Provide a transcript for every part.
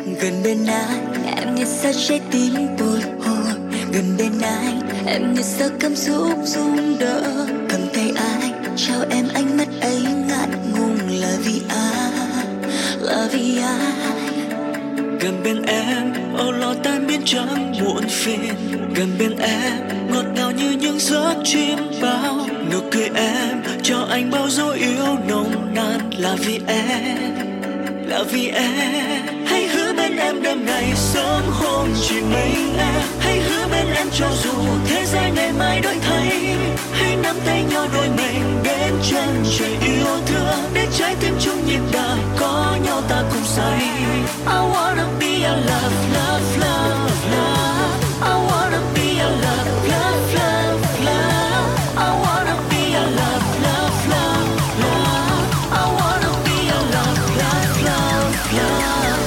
Gần bên anh em như sao trái tim bồi hồi, gần bên anh em như sao cảm xúc rung động. Cầm tay anh trao em ánh mắt ấy ngại ngùng là vì anh, là vì anh. Gần bên em âu lo tan biến chẳng muộn phiền, gần bên em ngọt ngào như những giấc chim bao. Nụ cười em cho anh bao dấu yêu nồng nàn là vì em, là vì em. Hãy hứa bên em đêm ngày sớm hôm chỉ mình em, hãy hứa bên em cho dù thế giới ngày mai đổi thay. Hãy nắm tay nhau đôi mình đến chân trời yêu thương, để trái tim chung nhịp đời có nhau ta cùng say. I wanna be your love, love, love, love. I wanna be your love, love, love, love. I wanna be your love, love, love, love. I wanna be your love, love, love, love.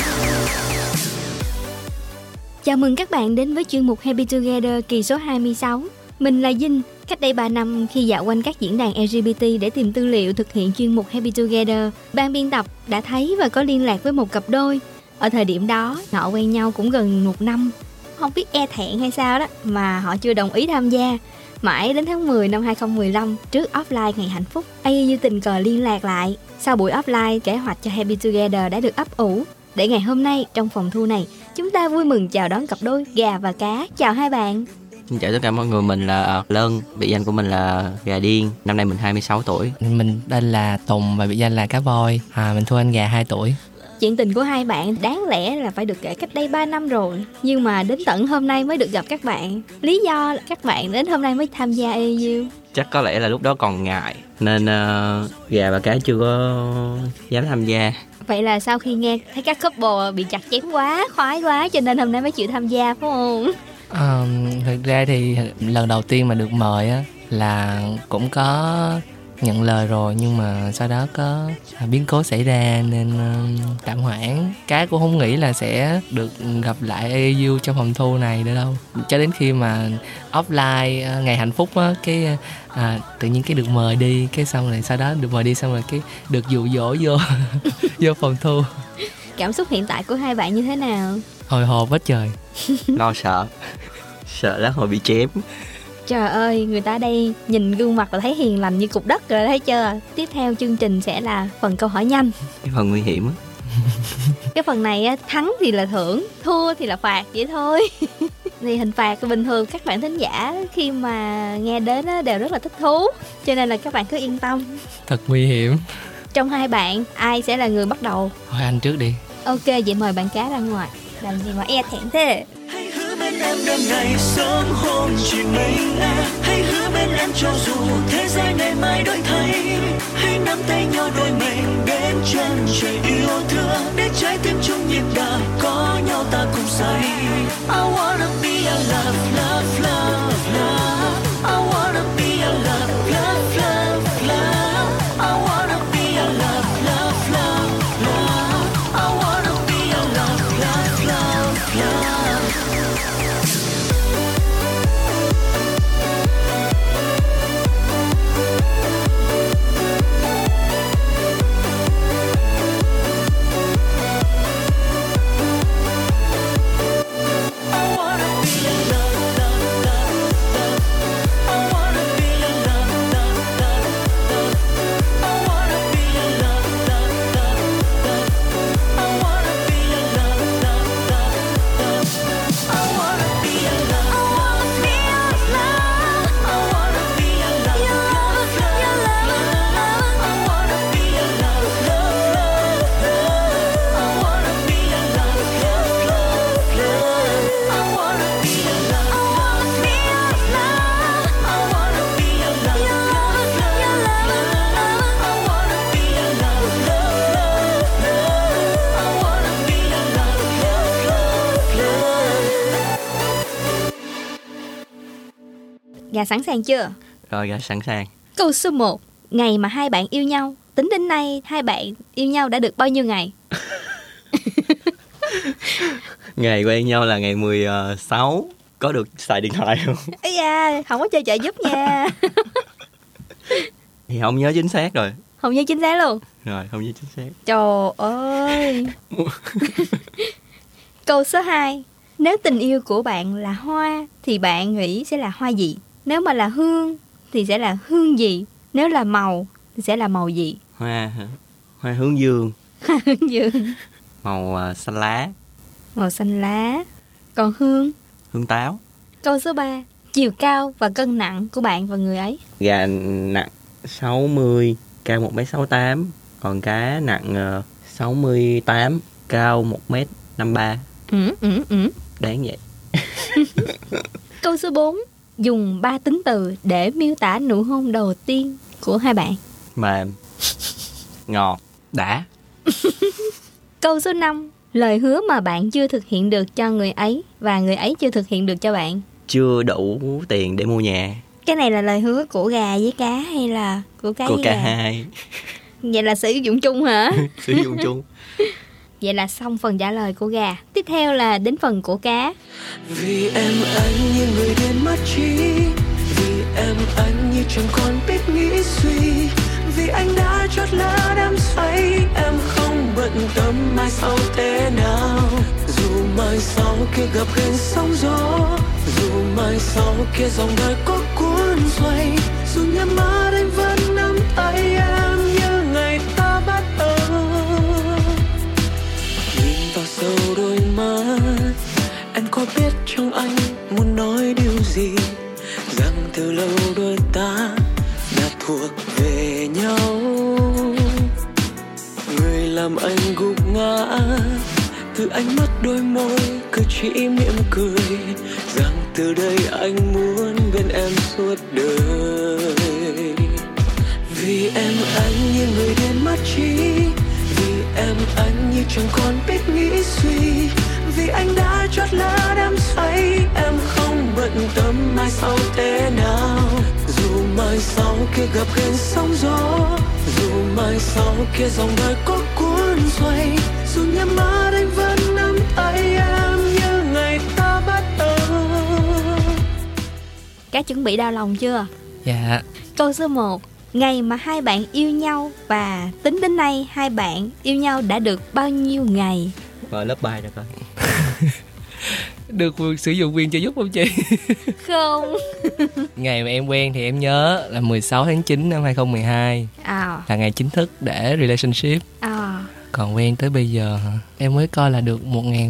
Chào mừng các bạn đến với chuyên mục Happy Together kỳ số 26. Mình là Dinh. Cách đây 3 năm, khi dạo quanh các diễn đàn LGBT để tìm tư liệu thực hiện chuyên mục Happy Together, ban biên tập đã thấy và có liên lạc với một cặp đôi. Ở thời điểm đó, họ quen nhau cũng gần 1 năm. Không biết e thẹn hay sao đó mà họ chưa đồng ý tham gia. Mãi đến tháng 10 năm 2015, trước offline ngày hạnh phúc, AU tình cờ liên lạc lại. Sau buổi offline, kế hoạch cho Happy Together đã được ấp ủ. Để ngày hôm nay, trong phòng thu này, chúng ta vui mừng chào đón cặp đôi Gà và Cá. Chào hai bạn. Xin chào tất cả mọi người, mình là Lân, biệt danh của mình là Gà Điên, năm nay mình 26 tuổi. Mình tên là Tùng và biệt danh là Cá Voi, mình thua anh Gà 2 tuổi. Chuyện tình của hai bạn đáng lẽ là phải được kể cách đây 3 năm rồi, nhưng mà đến tận hôm nay mới được gặp các bạn. Lý do là các bạn đến hôm nay mới tham gia AU. Chắc có lẽ là lúc đó còn ngại nên Gà và Cá chưa có dám tham gia. Vậy là sau khi nghe thấy các couple bị chặt chém quá, khoái quá cho nên hôm nay mới chịu tham gia phải không? Thực ra thì lần đầu tiên mà được mời á là cũng có nhận lời rồi, nhưng mà sau đó có biến cố xảy ra nên tạm hoãn. Cái cũng không nghĩ là sẽ được gặp lại AU trong phòng thu này nữa đâu. Cho đến khi mà offline ngày hạnh phúc á, cái tự nhiên cái được mời đi, cái xong rồi sau đó được mời đi xong rồi cái được dụ dỗ vô vô phòng thu. Cảm xúc hiện tại của hai bạn như thế nào? Hồi hộp quá trời. Lo sợ lát hồi bị chém. Trời ơi, người ta đây nhìn gương mặt là thấy hiền lành như cục đất rồi, thấy chưa? Tiếp theo chương trình sẽ là phần câu hỏi nhanh. Cái phần nguy hiểm á. Cái phần này á, thắng thì là thưởng, thua thì là phạt vậy thôi. Thì hình phạt bình thường các bạn thính giả khi mà nghe đến á, đều rất là thích thú, cho nên là các bạn cứ yên tâm. Thật nguy hiểm. Trong hai bạn, ai sẽ là người bắt đầu? Thôi anh trước đi. Ok, vậy mời bạn Cá ra ngoài. Làm gì mà e thẹn thế? Hãy hứa bên em đêm ngày sớm hôm chỉ mình em, hãy hứa bên em cho dù thế giới ngày mai đổi thay. Hãy nắm tay nhau đôi mình đến chân trời yêu thương, để trái tim chung nhịp đời có nhau ta cùng say. I wanna be your love, love, love, love. I wanna be your love, love, love, love. I wanna be your love, love, love, love. I wanna be your love, love, love, love. Gà sẵn sàng chưa? Rồi Gà sẵn sàng. Câu số 1. Ngày mà hai bạn yêu nhau. Tính đến nay hai bạn yêu nhau đã được bao nhiêu ngày? Ngày quen nhau là ngày 16. Có được xài điện thoại không? Ây da, không có chơi trợ giúp nha. Thì không nhớ chính xác rồi. Không nhớ chính xác luôn. Rồi, không nhớ chính xác. Trời ơi. Câu số 2. Nếu tình yêu của bạn là hoa thì bạn nghĩ sẽ là hoa gì? Nếu mà là hương thì sẽ là hương gì? Nếu là màu thì sẽ là màu gì? Hoa hả? Hoa hướng dương. Hoa hướng dương. Màu xanh lá. Màu xanh lá. Còn hương? Hương táo. Câu số 3. Chiều cao và cân nặng của bạn và người ấy? Gà nặng 60, cao 1m68. Còn cá nặng 68, cao 1m53. Đáng vậy. Câu số 4. Dùng 3 tính từ để miêu tả nụ hôn đầu tiên của hai bạn. Mềm, ngọt, đã. Câu số 5. Lời hứa mà bạn chưa thực hiện được cho người ấy và người ấy chưa thực hiện được cho bạn. Chưa đủ tiền để mua nhà. Cái này là lời hứa của gà với cá hay là của cá của với cả gà? hai. Vậy là sử dụng chung hả? Sử dụng chung. Vậy là xong phần trả lời của gà. Tiếp theo là đến phần của cá. Vì em anh như người điên mất trí, vì em anh như chẳng còn biết nghĩ suy, vì anh đã chót lỡ đắm say, em không bận tâm mai sau thế nào. Dù mai sau kia gặp gành sóng gió, dù mai sau kia dòng đời có cuốn xoay, dù nhắm mắt anh vẫn nắm tay em như ngày ta bắt đầu. Nhìn vào sâu đôi mắt, em có biết trong anh muốn nói điều gì, rằng từ lâu đôi ta đã thuộc về nhau. Người làm anh gục ngã, từ ánh mắt đôi môi cứ chỉ mỉm cười, rằng từ đây anh muốn bên em suốt đời. Vì em anh như người điên mất trí, vì em anh như chẳng còn biết nghĩ suy, vì anh đã chót lỡ đắm say, em không bận tâm mai sau thế nào. Dù mai sau kia gặp gành sóng gió, dù mai sau kia dòng đời có cuốn xoay, dù nhắm mắt anh vẫn nắm tay em như ngày ta bắt đầu. Cá chuẩn bị đau lòng chưa? Dạ. Câu số 1. Ngày mà hai bạn yêu nhau và tính đến nay hai bạn yêu nhau đã được bao nhiêu ngày? Rồi lớp bài rồi coi. Được sử dụng quyền trợ giúp không chị? Không. Ngày mà em quen thì em nhớ là 16 tháng 9 năm 2012 là ngày chính thức để relationship. Còn quen tới bây giờ hả? Em mới coi là được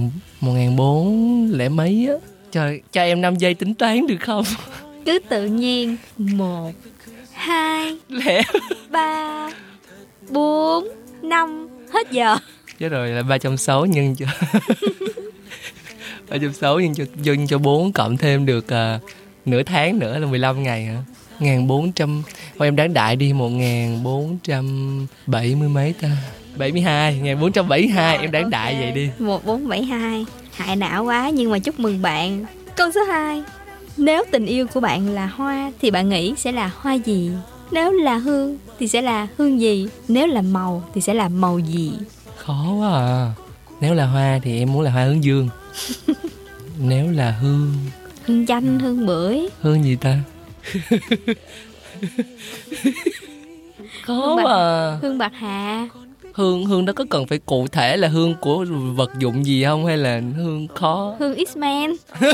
1400 mấy á. Trời, cho em 5 giây tính toán được không? Cứ tự nhiên. 1, 2, 3, 4, 5. Hết giờ. Chết rồi, là 360 nhân cho 360 nhân cho 4 cộng thêm được nửa tháng nữa là 15 ngày hả? 1400. Thôi em đáng đại đi, 1470 mấy ta? 72, 1472 em đáng đại vậy đi. 1472. Hại não quá nhưng mà chúc mừng bạn. Câu số 2. Nếu tình yêu của bạn là hoa thì bạn nghĩ sẽ là hoa gì? Nếu là hương thì sẽ là hương gì? Nếu là màu thì sẽ là màu gì? Khó quá à. Nếu là hoa thì em muốn là hoa hướng dương. Nếu là hương, hương chanh, hương bưởi. Hương gì ta? Khó mà. Hương bạc hà. Hương đó có cần phải cụ thể là hương của vật dụng gì không, hay là hương khó? Hương X-Men.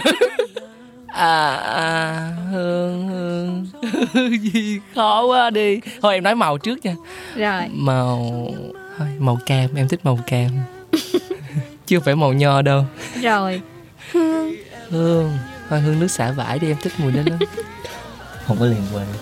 Hương gì khó quá đi. Thôi em nói màu trước nha. Rồi. Màu cam, em thích màu cam. Chưa phải màu nho đâu. Rồi. Hương. Thôi hương nước xả vải đi, em thích mùi đó lắm. Không có liên quan.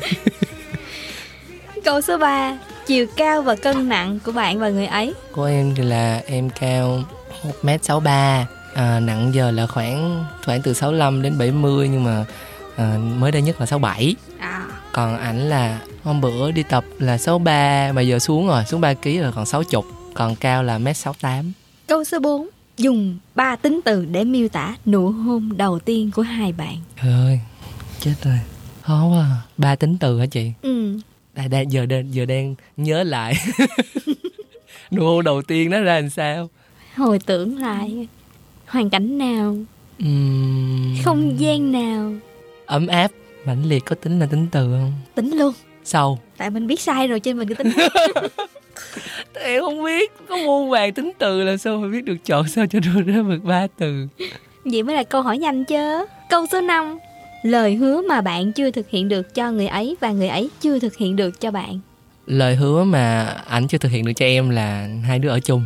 Câu số 3. Chiều cao và cân nặng của bạn và người ấy? Của em thì là em cao 1m63, nặng giờ là khoảng từ 65 đến 70, nhưng mà mới đây nhất là 67. Còn ảnh là hôm bữa đi tập là 63 mà giờ xuống 3 kg rồi, còn 60, còn cao là 1m68. Câu số 4. Dùng 3 tính từ để miêu tả nụ hôn đầu tiên của hai bạn. Trời ơi, chết rồi, khó quá à. 3 tính từ hả chị? Giờ đang nhớ lại nụ hôn đầu tiên nó ra làm sao. Hồi tưởng lại hoàn cảnh nào, không gian nào. Ấm áp, mãnh liệt có tính là tính từ không? Tính luôn. Sâu. Tại mình biết sai rồi cho nên mình cứ tính. Em không biết, có muôn vàn tính từ là sao mà biết được chọn sao cho đưa ra được 3 từ. Vậy mới là câu hỏi nhanh chứ. Câu số 5. Lời hứa mà bạn chưa thực hiện được cho người ấy và người ấy chưa thực hiện được cho bạn. Lời hứa mà ảnh chưa thực hiện được cho em là hai đứa ở chung.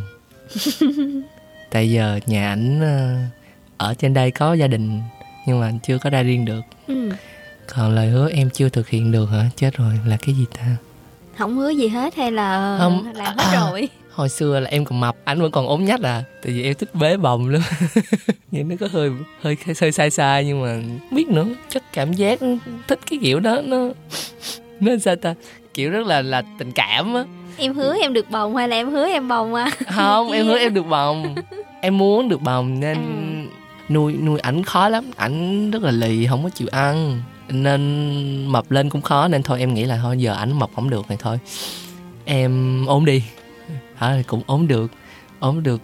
Tại giờ nhà ảnh ở trên đây có gia đình nhưng mà chưa có ra riêng được. Còn lời hứa em chưa thực hiện được hả? Chết rồi, là cái gì ta? Không hứa gì hết hay là không, làm hết rồi? Hồi xưa là em còn mập, ảnh vẫn còn ốm nhách à. Tại vì em thích bế bồng lắm. Nhìn nó có hơi sai sai nhưng mà không biết nữa. Chắc cảm giác thích cái kiểu đó, nó sao ta? Kiểu rất là tình cảm á. Em hứa em được bồng hay là em hứa em bồng à? Không, em hứa em được bồng. Em muốn được bồng nên nuôi ảnh khó lắm. Ảnh rất là lì, không có chịu ăn nên mập lên cũng khó. Nên thôi em nghĩ là thôi giờ ảnh mập không được thì thôi em ốm đi. Hả, cũng ốm được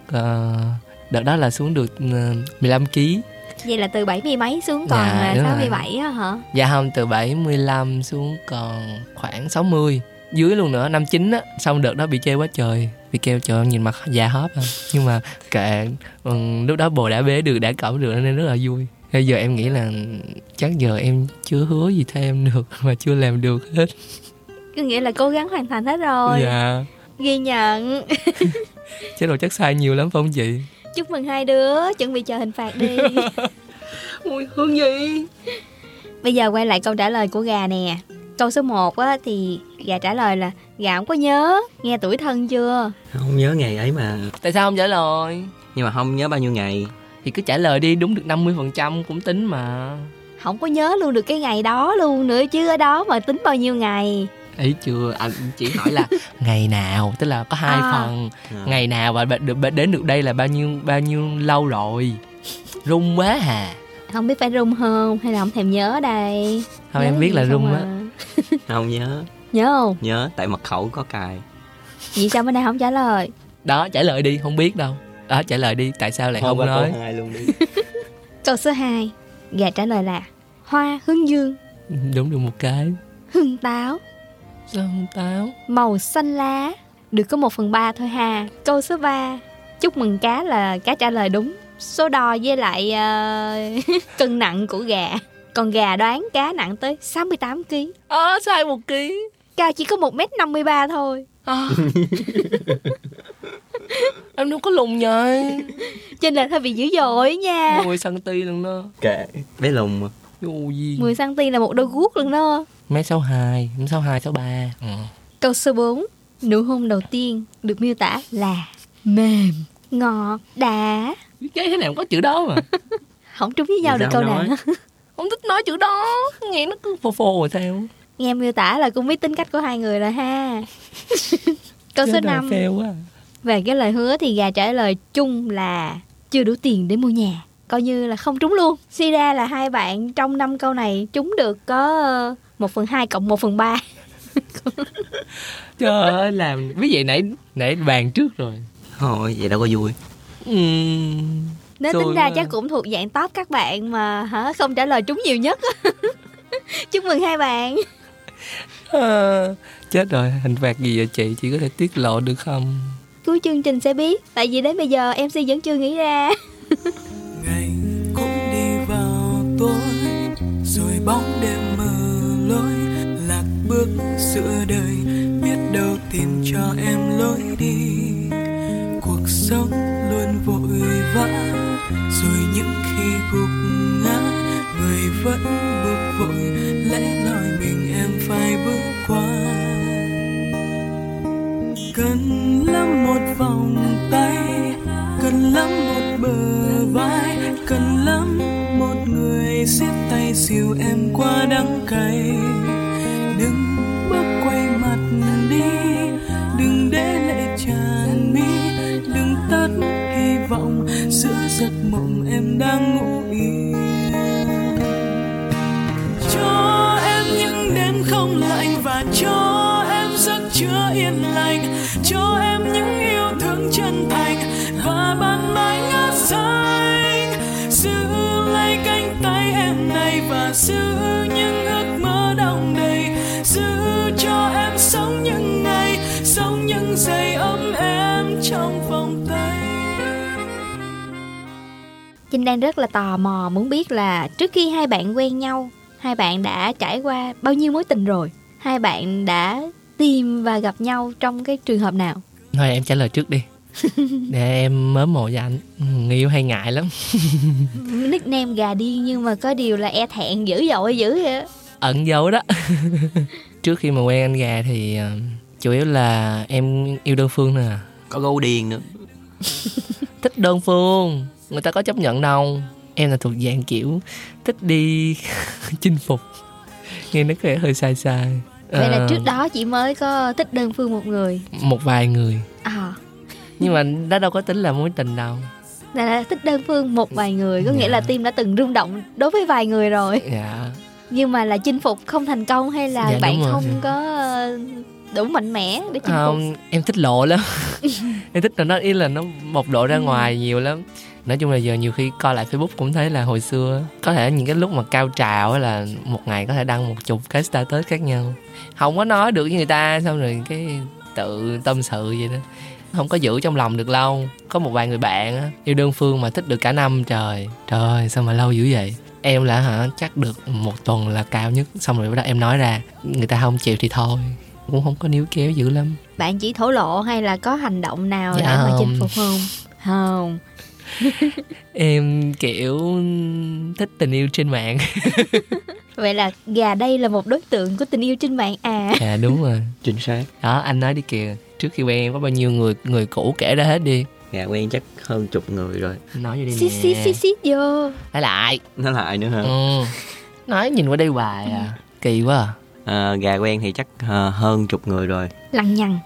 đợt đó là xuống được 15 kg. Vậy là từ 70 mấy xuống còn dạ, 67 á hả? Dạ không, từ 75 xuống còn khoảng 60. Dưới luôn nữa, 59 á. Xong đợt đó bị chê quá trời. Bị kêu trời nhìn mặt già hóp à. Nhưng mà kệ, lúc đó bồ đã bế được, đã cõng được nên rất là vui. Bây giờ em nghĩ là chắc giờ em chưa hứa gì thêm được mà chưa làm được hết. Có nghĩa là cố gắng hoàn thành hết rồi. Dạ. Ghi nhận. Chứ rồi chắc sai nhiều lắm phải không chị? Chúc mừng hai đứa, chuẩn bị chờ hình phạt đi. Ui, hương gì? Bây giờ quay lại câu trả lời của gà nè. Câu số 1 á, thì gà trả lời là gà không có nhớ. Nghe tuổi thân chưa? Không nhớ ngày ấy mà. Tại sao không trả lời? Nhưng mà không nhớ bao nhiêu ngày. Thì cứ trả lời đi, đúng được 50% cũng tính mà. Không có nhớ luôn được cái ngày đó luôn nữa chứ, ở đó mà tính bao nhiêu ngày. Ý chưa, anh chỉ hỏi là ngày nào, tức là có 2 phần. Ngày nào và đến được đây là bao nhiêu lâu rồi. Rung quá hà. Không biết phải rung không hay là không thèm nhớ đây. Không, nhớ em biết là rung á. Không nhớ. Nhớ không? Nhớ, tại mật khẩu có cài. Vì sao bên đây không trả lời? Đó, trả lời đi, không biết đâu. Đó, trả lời đi, tại sao lại không nói? Câu 2 luôn đi. Câu số 2, gà trả lời là hoa hướng dương. Đúng được một cái. Hương táo. Sao hương táo? Màu xanh lá. Được có 1/3 thôi ha. Câu số 3, chúc mừng cá là cá trả lời đúng. Số đo với lại cân nặng của gà. Còn gà đoán cá nặng tới 68 kg. Sai 1 kg. Cao chỉ có 1m53 thôi. Em đâu có lùn vậy. Trên lệch hơi bị dữ dội nha. 10cm lần đó. Kệ, bé lùn mà. Dù gì 10cm là một đôi guốc luôn đó. 1m62, 63. Câu số 4, nụ hôn đầu tiên được miêu tả là mềm, ngọt, đã. Cái thế nào có chữ đó mà. Không trúng với nhau được câu nào. Không thích nói chữ đó, nghe nó cứ phô phô rồi sao. Nghe miêu tả là cũng biết tính cách của hai người rồi ha. Câu số 5, về cái lời hứa thì gà trả lời chung là chưa đủ tiền để mua nhà. Coi như là không trúng luôn. Suy ra là hai bạn trong 5 câu này trúng được có 1/2 cộng 1/3. Trời ơi, làm ví vậy nãy bàn trước rồi. Thôi vậy đâu có vui. Nếu tính ra chắc cũng thuộc dạng top các bạn mà không trả lời trúng nhiều nhất. Chúc mừng hai bạn. Chết rồi, hình phạt gì vậy chị? Chị có thể tiết lộ được không? Cuối chương trình sẽ biết. Tại vì đến bây giờ MC vẫn chưa nghĩ ra. Ngày cũng đi vào tối, rồi bóng đêm mờ lối, lạc bước giữa đời, biết đâu tìm cho em lối đi. Cuộc sống luôn vội vã, rồi những khi gục ngã, người vẫn bước vội, lẽ loi mình em phải bước qua. Cần lắm một vòng tay, cần lắm một bờ vai, cần lắm một người siết tay dìu em qua đắng cay. Đừng bước quay mặt đi, đừng để lệ tràn mi, đừng tắt hy vọng giữa giấc mộng em đang ngủ yên. Cho em những đêm không lạnh và cho em giấc chứa yên lành, cho em những yêu thương chân thành và ban mai ngát xanh. Giữ lấy cánh tay em này và giữ những ước mơ đong đầy, giữ cho em sống những ngày, sống những giây ấm êm. Chinh đang rất là tò mò muốn biết là trước khi hai bạn quen nhau, hai bạn đã trải qua bao nhiêu mối tình rồi? Hai bạn đã tìm và gặp nhau trong cái trường hợp nào? Thôi em trả lời trước đi. Để em mớm mồ cho anh. Người yêu hay ngại lắm. Nickname gà điên nhưng mà có điều là e thẹn dữ dội dữ vậy. Ẩn dấu đó. Trước khi mà quen anh gà thì chủ yếu là em yêu đơn phương thôi à. Có gấu điên nữa. Thích đơn phương, người ta có chấp nhận đâu. Em là thuộc dạng kiểu thích đi chinh phục. Nghe nó có hơi sai sai. Vậy là trước đó chị mới có thích đơn phương một người? Một vài người. Nhưng mà đó đâu có tính là mối tình đâu. Là thích đơn phương một vài người, có nghĩa là tim đã từng rung động đối với vài người rồi. Dạ. Nhưng mà là chinh phục không thành công hay là bạn không có đủ mạnh mẽ để chinh phục? Em thích lộ lắm. Em thích là nó ý là nó bộc lộ ra ngoài nhiều lắm. Nói chung là giờ nhiều khi coi lại Facebook cũng thấy là hồi xưa có thể những cái lúc mà cao trào là một ngày có thể đăng 10 cái status khác nhau, không có nói được với người ta, xong rồi cái tự tâm sự vậy đó, không có giữ trong lòng được lâu. Có một vài người bạn á, yêu đơn phương mà thích được cả năm trời. Trời ơi sao mà lâu dữ vậy. Em là chắc được 1 tuần là cao nhất. Xong rồi đó em nói ra, người ta không chịu thì thôi, cũng không có níu kéo dữ lắm. Bạn chỉ thổ lộ hay là có hành động nào để mà chinh phục không? Không. Em kiểu thích tình yêu trên mạng. Vậy là gà đây là một đối tượng của tình yêu trên mạng à? Dạ đúng rồi. Chính xác. Đó anh nói đi kìa, trước khi quen em có bao nhiêu người cũ kể ra hết đi. Gà quen chắc hơn 10 người rồi. Nói vô đi nè. Xít vô. Nói lại nữa hả? Nói nhìn qua đây hoài à. Kỳ quá à. Gà quen thì chắc hơn 10 người rồi. Lằng nhằng.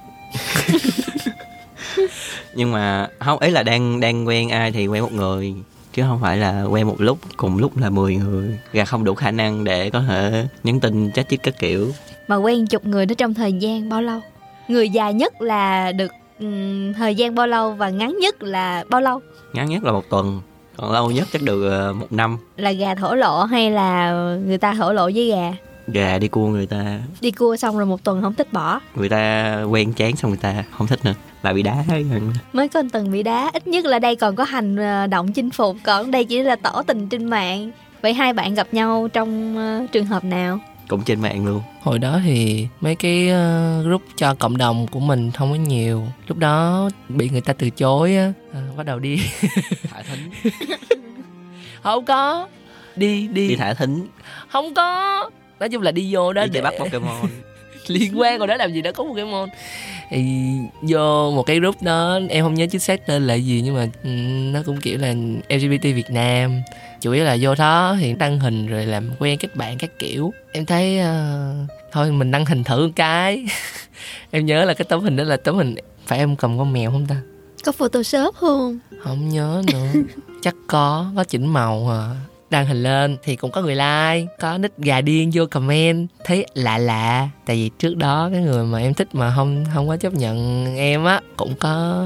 Nhưng mà không, ý là đang quen ai thì quen một người, chứ không phải là quen một lúc cùng lúc là 10 người. Gà không đủ khả năng để có thể nhắn tin chat chít các kiểu. Mà quen 10 người đó trong thời gian bao lâu? Người dài nhất là được thời gian bao lâu và ngắn nhất là bao lâu? Ngắn nhất là 1 tuần, còn lâu nhất chắc được 1 năm. Là gà thổ lộ hay là người ta thổ lộ với gà? Gà đi cua người ta. Đi cua xong rồi 1 tuần không thích bỏ. Người ta quen chán xong người ta không thích nữa, là bị đá. Mới có 1 tuần bị đá. Ít nhất là đây còn có hành động chinh phục, còn đây chỉ là tỏ tình trên mạng. Vậy hai bạn gặp nhau trong trường hợp nào? Cũng trên mạng luôn. Hồi đó thì mấy cái group cho cộng đồng của mình không có nhiều. Lúc đó bị người ta từ chối á, bắt đầu đi thả thính. Không có. Đi thả thính. Không có. Nói chung là đi vô đó để bắt Pokemon. Liên quan rồi đó, làm gì đã có Pokemon. Thì vô một cái group đó, em không nhớ chính xác tên là gì, nhưng mà nó cũng kiểu là LGBT Việt Nam. Chủ yếu là vô đó thì đăng hình rồi làm quen các bạn các kiểu. Em thấy thôi mình đăng hình thử một cái. Em nhớ là cái tấm hình đó là tấm hình, phải em cầm con mèo không ta? Có Photoshop không? Không nhớ nữa. Chắc có chỉnh màu à. Đăng hình lên thì cũng có người like, có nick gà điên vô comment, thấy lạ. Tại vì trước đó cái người mà em thích mà không có chấp nhận em á, cũng có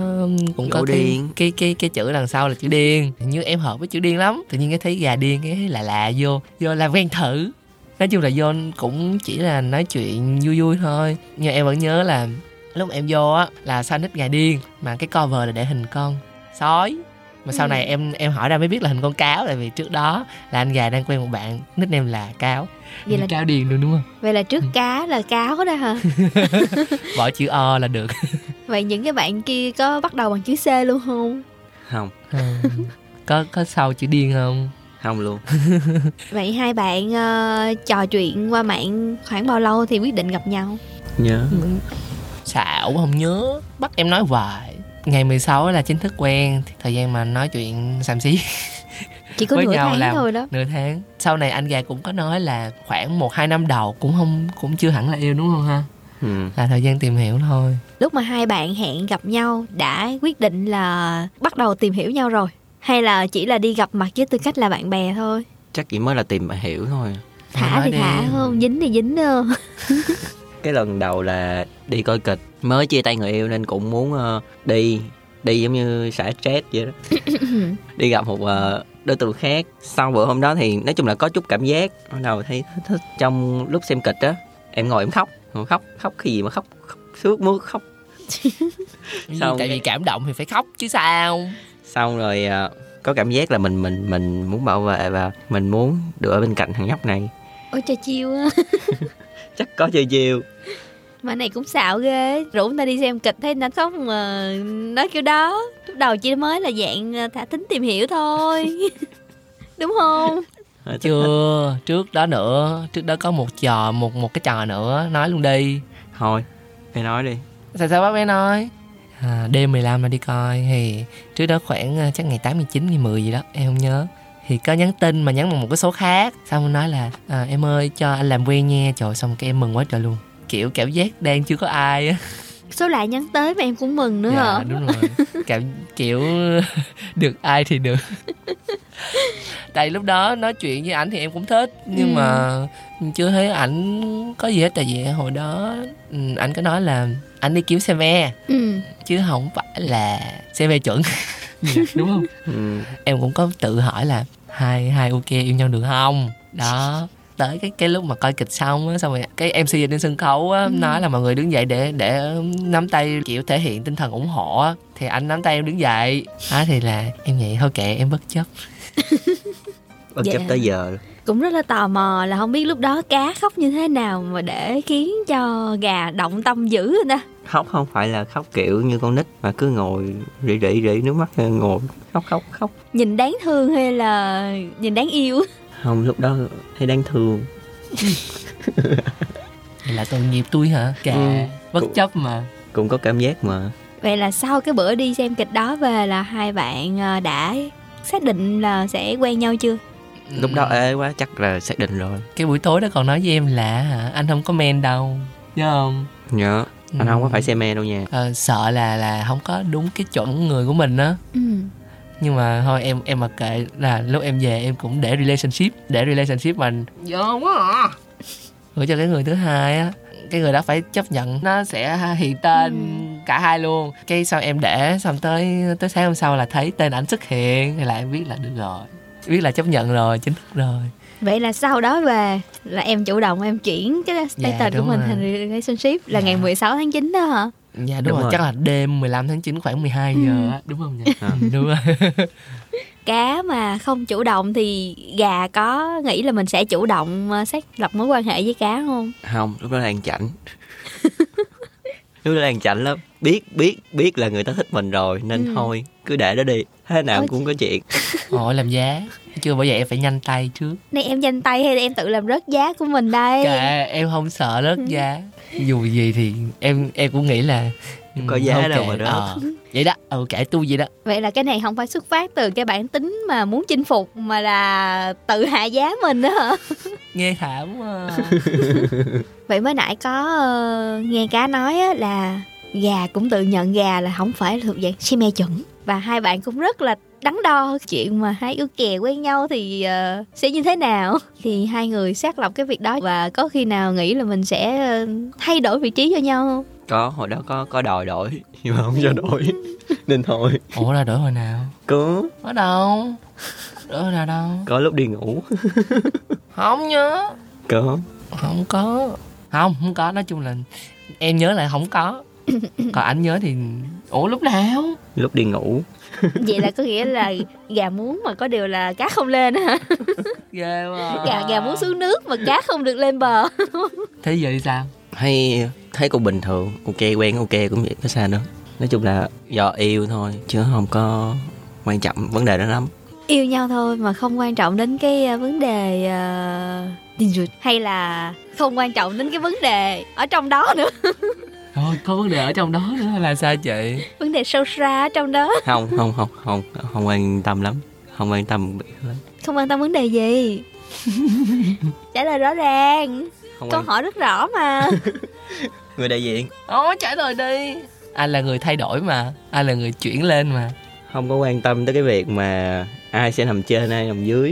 cái chữ đằng sau là chữ điên. Thì như em hợp với chữ điên lắm, tự nhiên cái thấy gà điên, cái lạ vô làm quen thử. Nói chung là vô cũng chỉ là nói chuyện vui thôi. Nhưng em vẫn nhớ là lúc em vô á là sao nick gà điên mà cái cover là để hình con sói. Mà sau này em hỏi ra mới biết là hình con cáo. Tại vì trước đó là anh gà đang quen một bạn nickname là cáo. Vậy là cáo điền luôn đúng không? Vậy là trước cá là cáo đó hả? Bỏ chữ O là được. Vậy những cái bạn kia có bắt đầu bằng chữ C luôn không? Không. Có sau chữ điên không? Không luôn. Vậy hai bạn trò chuyện qua mạng khoảng bao lâu thì quyết định gặp nhau? Nhớ. Xạo không nhớ. Bắt em nói hoài. Ngày 16 là chính thức quen. Thời gian mà nói chuyện xàm xí chỉ có nửa tháng thôi đó. Nửa tháng. Sau này anh gà cũng có nói là khoảng 1-2 năm đầu cũng chưa hẳn là yêu đúng không ha? Là thời gian tìm hiểu thôi. Lúc mà hai bạn hẹn gặp nhau đã quyết định là bắt đầu tìm hiểu nhau rồi, hay là chỉ là đi gặp mặt với tư cách là bạn bè thôi? Chắc chỉ mới là tìm hiểu thôi. Thả thì thả không, dính thì dính không. Cái lần đầu là đi coi kịch, mới chia tay người yêu nên cũng muốn đi giống như xả stress vậy đó. Đi gặp một đối tượng khác. Sau bữa hôm đó thì nói chung là có chút cảm giác bắt đầu thấy thích. Trong lúc xem kịch á, em ngồi em khóc cái gì mà khóc sướt mướt khóc. Tại vì cảm động thì phải khóc chứ sao. Xong rồi có cảm giác là mình muốn bảo vệ và mình muốn được ở bên cạnh thằng nhóc này. Ôi trời chiêu á. Chắc có chơi chiêu. Mà này cũng xạo ghê, rủ người ta đi xem kịch thấy nó khóc mà nói kiểu đó. Lúc đầu chỉ mới là dạng thả thính tìm hiểu thôi. Đúng không? Chưa, trước đó có một cái trò nữa, nói luôn đi. Thôi, em nói đi. Sao bác bé nói? Đêm 15 là đi coi, thì trước đó khoảng chắc ngày 8, ngày 9, ngày 10 gì đó, em không nhớ. Thì có nhắn tin mà nhắn bằng một cái số khác. Xong nói là em ơi cho anh làm quen nha. Trời, xong cái em mừng quá trời luôn. Kiểu cảm giác đang chưa có ai á. Số lạ nhắn tới mà em cũng mừng nữa Dạ, hả? đúng rồi. Kiểu được ai thì được. Tại lúc đó nói chuyện với ảnh thì em cũng thích, nhưng mà chưa thấy ảnh có gì hết. Tại vì hồi đó ảnh có nói là ảnh đi kiếm CV, chứ không phải là CV chuẩn. Đúng không? Em cũng có tự hỏi là hai ok yêu nhau được không đó. Tới cái lúc mà coi kịch xong á, xong rồi cái MC trên sân khấu á nói là mọi người đứng dậy để nắm tay kiểu thể hiện tinh thần ủng hộ á, thì anh nắm tay em đứng dậy thì là em nghĩ thôi kệ, em bất chấp. Bất chấp tới giờ. Cũng rất là tò mò là không biết lúc đó cá khóc như thế nào mà để khiến cho gà động tâm dữ rồi ta. Khóc không phải là khóc kiểu như con nít mà cứ ngồi rỉ nước mắt, ngồi khóc. Nhìn đáng thương hay là nhìn đáng yêu? Không, lúc đó thấy đáng thương. Là tội nghiệp tôi hả? Bất chấp mà. Cũng có cảm giác mà. Vậy là sau cái bữa đi xem kịch đó về là hai bạn đã xác định là sẽ quen nhau chưa? Lúc đó ế quá, chắc là xác định rồi. Cái buổi tối đó còn nói với em là anh không có men đâu, nhớ không? Nhớ. Anh không có phải xem men đâu nha. Sợ là không có đúng cái chuẩn người của mình á. Nhưng mà thôi em mặc kệ, là lúc em về em cũng để relationship mình dơ quá à. Rồi cho cái người thứ hai á, cái người đó phải chấp nhận nó sẽ hiện tên cả hai luôn. Cái sau em để xong tới sáng hôm sau là thấy tên ảnh xuất hiện, thì là em biết là được rồi, biết là chấp nhận rồi, chính thức rồi. Vậy là sau đó về là em chủ động em chuyển cái status của mình thành relationship là ngày 16 tháng 9 đó hả? Dạ đúng rồi, chắc là đêm 15 tháng 9 khoảng 12 giờ á, đúng không nhỉ? Đúng rồi. Cá mà không chủ động thì gà có nghĩ là mình sẽ chủ động xác lập mối quan hệ với cá không? Không, lúc đó đang chảnh. Lúc đó đang chảnh lắm. Biết là người ta thích mình rồi nên thôi, cứ để đó đi. Thế nào cũng có chuyện. Ôi làm giá. Chưa, bởi vậy em phải nhanh tay trước. Này em nhanh tay hay là em tự làm rớt giá của mình đây? Kệ, em không sợ rớt giá. Dù gì thì em cũng nghĩ là có giá đâu mà rớt. Vậy đó, kệ tôi vậy đó. Vậy là cái này không phải xuất phát từ cái bản tính mà muốn chinh phục, mà là tự hạ giá mình đó hả? Nghe thảm quá. Vậy mới nãy có nghe Cá nói á, là gà cũng tự nhận gà là không phải thuộc dạng si mê chuẩn. Và hai bạn cũng rất là đắn đo chuyện mà hai yêu kè quen nhau thì sẽ như thế nào. Thì hai người xác lập cái việc đó, và có khi nào nghĩ là mình sẽ thay đổi vị trí cho nhau không? Có, hồi đó có đòi đổi nhưng mà không cho đổi nên thôi. Ủa là đổi hồi nào? Có. Ở đâu? Đổi hồi nào đâu? Có lúc đi ngủ. Không nhớ. Có. Không có. Không có, nói chung là em nhớ là không có. Còn anh nhớ thì ủa lúc nào? Lúc đi ngủ. Vậy là có nghĩa là gà muốn mà có điều là cá không lên hả? Ghê quá. Gà muốn xuống nước mà cá không được lên bờ. Thế giờ thì sao? Hay thấy cũng bình thường, ok quen ok cũng vậy, có sao đâu. Nói chung là do yêu thôi chứ không có quan trọng vấn đề đó lắm. Yêu nhau thôi mà không quan trọng đến cái vấn đề tình dục, hay là không quan trọng đến cái vấn đề ở trong đó nữa? Thôi có vấn đề ở trong đó nữa là sao chị? Vấn đề sâu xa ở trong đó. Không quan tâm lắm. Không quan tâm lắm. Không quan tâm vấn đề gì? Trả lời rõ ràng. Câu hỏi rất rõ mà. Người đại diện. Trả lời đi. Anh là người thay đổi mà, anh là người chuyển lên mà. Không có quan tâm tới cái việc mà ai sẽ nằm trên ai nằm dưới.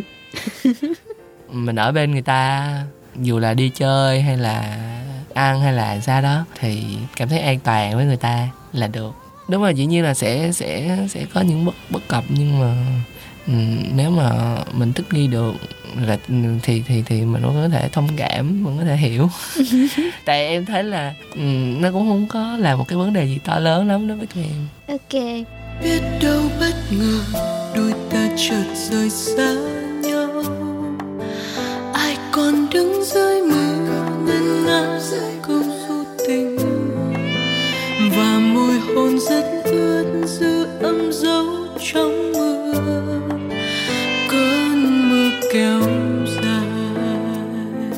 Mình ở bên người ta, dù là đi chơi hay là ăn hay là sao đó, thì cảm thấy an toàn với người ta là được. Đúng rồi, dĩ nhiên là sẽ có những bất cập, nhưng mà nếu mà mình thích nghi được là thì mình vẫn có thể thông cảm, vẫn có thể hiểu. Tại em thấy là nó cũng không có là một cái vấn đề gì to lớn lắm đối với tụi em. Ok. Biết đâu bất ngờ đôi ta chợt rời xa nhau. Ai còn đứng dưới mưa ngân nga câu du tình, và môi hôn rất ướt giữ âm dấu trong mưa. Cơn mưa kéo dài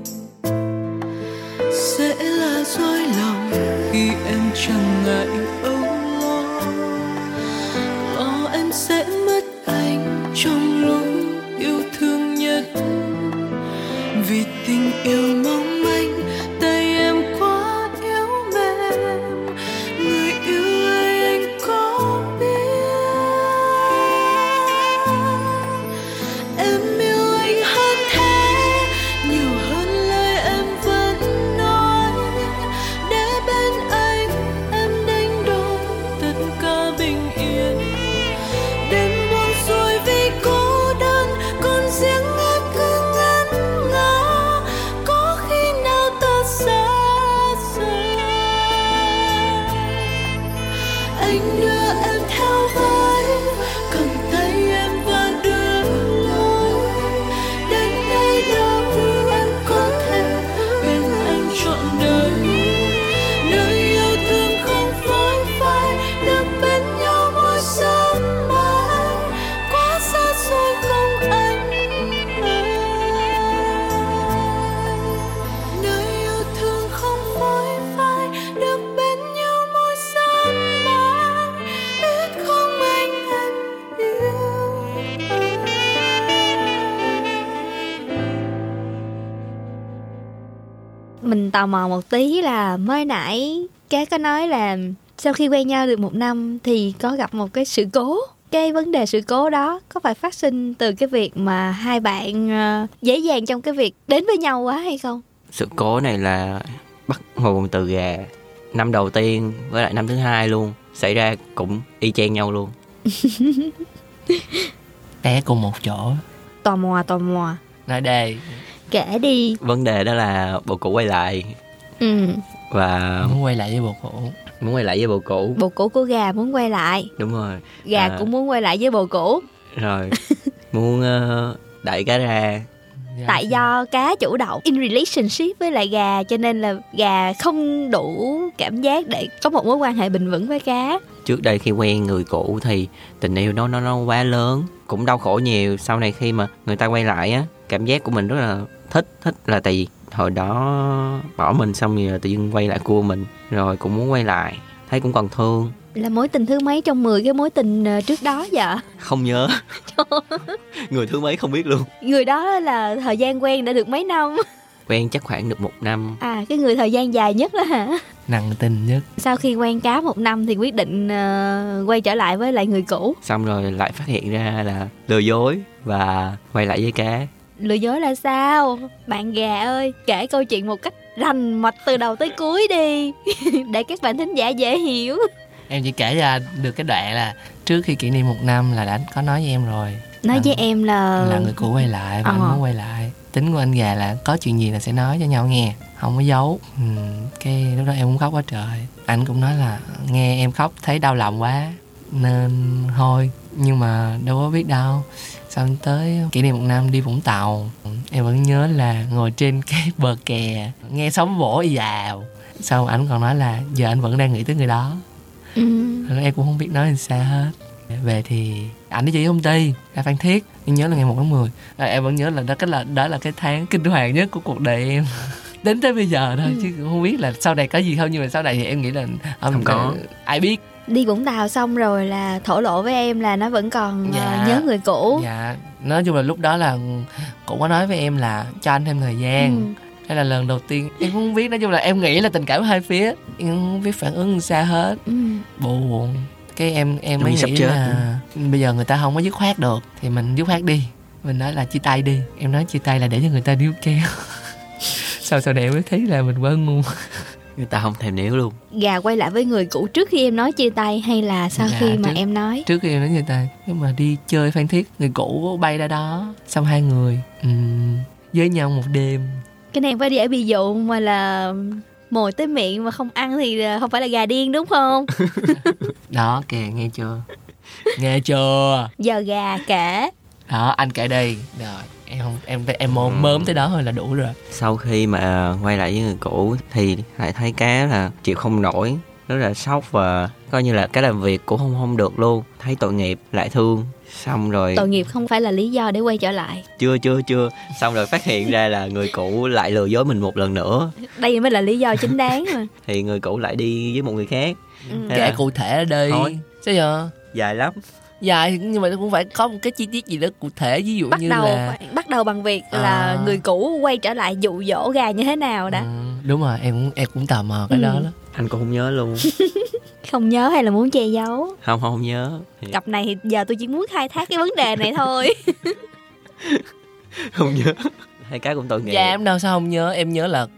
sẽ là dối lòng khi em chẳng ngại âu lo em sẽ mất anh trong lúc yêu thương nhất. Vì tình yêu mong manh, tay em quá yếu mềm. Người yêu ơi anh có biết em yêu anh hơn thế, nhiều hơn lời em vẫn nói. Để bên anh em đánh đổi tất cả bình yên. Đêm buồn rồi vì cô đơn, còn riêng em cứ ngẩn ngơ. Có khi nào ta xa rời, anh đưa em theo vai, cầm tay em và đưa lối. Đến nơi đâu em có thể bên anh trọn đời. Nơi yêu thương không phôi phai, được bên nhau mỗi sớm mai. Quá xa xôi không anh ơi. Nơi yêu thương không phôi phai, được bên nhau mỗi sớm mai. Biết không anh yêu anh. Mình tò mò một tí là mới nãy Cá có nói là sau khi quen nhau được 1 năm thì có gặp một cái sự cố. Cái vấn đề sự cố đó có phải phát sinh từ cái việc mà hai bạn dễ dàng trong cái việc đến với nhau quá hay không? Sự cố này là bắt nguồn từ gà. Năm đầu tiên với lại năm thứ hai luôn xảy ra cũng y chang nhau luôn. Té cùng một chỗ. Tò mò. Nói đây, Kể đi. Vấn đề đó là bồ cũ quay lại. Và muốn quay lại với bồ cũ. muốn quay lại với bồ cũ. Bồ cũ của gà muốn quay lại. Đúng rồi. Gà cũng muốn quay lại với bồ cũ. Rồi muốn đẩy cá ra. Tại do cá chủ động in relationship với lại gà, cho nên là gà không đủ cảm giác để có một mối quan hệ bền vững với cá. Trước đây khi quen người cũ thì tình yêu nó quá lớn, cũng đau khổ nhiều. Sau này khi mà người ta quay lại á, cảm giác của mình rất là thích là tại vì hồi đó bỏ mình xong rồi tự nhiên quay lại cua mình, rồi cũng muốn quay lại, thấy cũng còn thương. Là mối tình thứ mấy trong 10 cái mối tình trước đó vậy? Không nhớ. Người thứ mấy không biết luôn. Người đó là thời gian quen đã được mấy năm? Quen chắc khoảng được 1 năm. À, cái người thời gian dài nhất đó hả? Nặng tình nhất. Sau khi quen cá 1 năm thì quyết định quay trở lại với lại người cũ. Xong rồi lại phát hiện ra là lừa dối và quay lại với cá. Lừa dối là sao? Bạn gà ơi, kể câu chuyện một cách rành mạch từ đầu tới cuối đi. Để các bạn thính giả dễ hiểu. Em chỉ kể ra được cái đoạn là trước khi kỷ niệm 1 năm là đã có nói với em rồi. Nói với em là người cũ quay lại và anh muốn quay lại. Tính của anh gà là có chuyện gì là sẽ nói cho nhau nghe, không có giấu. Cái lúc đó em cũng khóc quá trời. Anh cũng nói là nghe em khóc thấy đau lòng quá nên thôi. Nhưng mà đâu có biết đâu. Xong tới kỷ niệm 1 năm đi Vũng Tàu, em vẫn nhớ là ngồi trên cái bờ kè nghe sóng vỗ y ào. Sau anh còn nói là giờ anh vẫn đang nghĩ tới người đó. Em cũng không biết nói làm sao hết. Về thì ảnh đi chơi với công ty ra Phan Thiết, em nhớ là ngày 1 tháng 10. Em vẫn nhớ là đó là cái tháng kinh hoàng nhất của cuộc đời em. Đến tới bây giờ thôi chứ cũng không biết là sau này có gì không. Nhưng mà sau này thì em nghĩ là không có ai biết. Đi Vũng Tàu xong rồi là thổ lộ với em là nó vẫn còn nhớ người cũ. Dạ, nói chung là lúc đó là cũng có nói với em là cho anh thêm thời gian. Đây là lần đầu tiên em cũng không biết. Nói chung là em nghĩ là tình cảm hai phía, em không biết phản ứng sao hết. Buồn. Cái em mới nghĩ là bây giờ người ta không có dứt khoát được thì mình dứt khoát đi. Mình nói là chia tay đi. Em nói chia tay là để cho người ta níu kéo. Sau này em mới thấy là mình quá ngu. Người ta không thèm níu luôn. Gà quay lại với người cũ trước khi em nói chia tay hay là sau khi mà em nói? Trước khi em nói chia tay. Nhưng mà đi chơi Phan Thiết, người cũ bay ra đó. Xong hai người với nhau một đêm. Cái này phải để ví dụ mà là mồi tới miệng mà không ăn thì không phải là gà điên đúng không? Đó kìa, nghe chưa? Nghe chưa? Giờ gà kể. Đó, anh kể đi. Rồi, em mớm tới đó thôi là đủ rồi. Sau khi mà quay lại với người cũ thì lại thấy cá là chịu không nổi, rất là sốc và coi như là cái làm việc cũng không được luôn. Thấy tội nghiệp, lại thương. Xong rồi Tội nghiệp không phải là lý do để quay trở lại. Chưa xong rồi phát hiện ra là người cũ lại lừa dối mình một lần nữa. Đây mới là lý do chính đáng mà. Thì người cũ lại đi với một người khác. Kể cụ thể ở đây. Thôi. Sao giờ? Dài lắm. Dài nhưng mà cũng phải có một cái chi tiết gì đó cụ thể, ví dụ như là bắt đầu bằng việc là người cũ quay trở lại dụ dỗ gà như thế nào đã. Đúng rồi, em cũng tò mò cái đó lắm. Anh cũng không nhớ luôn. Không nhớ hay là muốn che giấu? Không nhớ. Cặp này thì giờ tôi chỉ muốn khai thác cái vấn đề này thôi. Không nhớ. Hai cái cũng tội nghiệp. Dạ em đâu sao không nhớ. Em nhớ là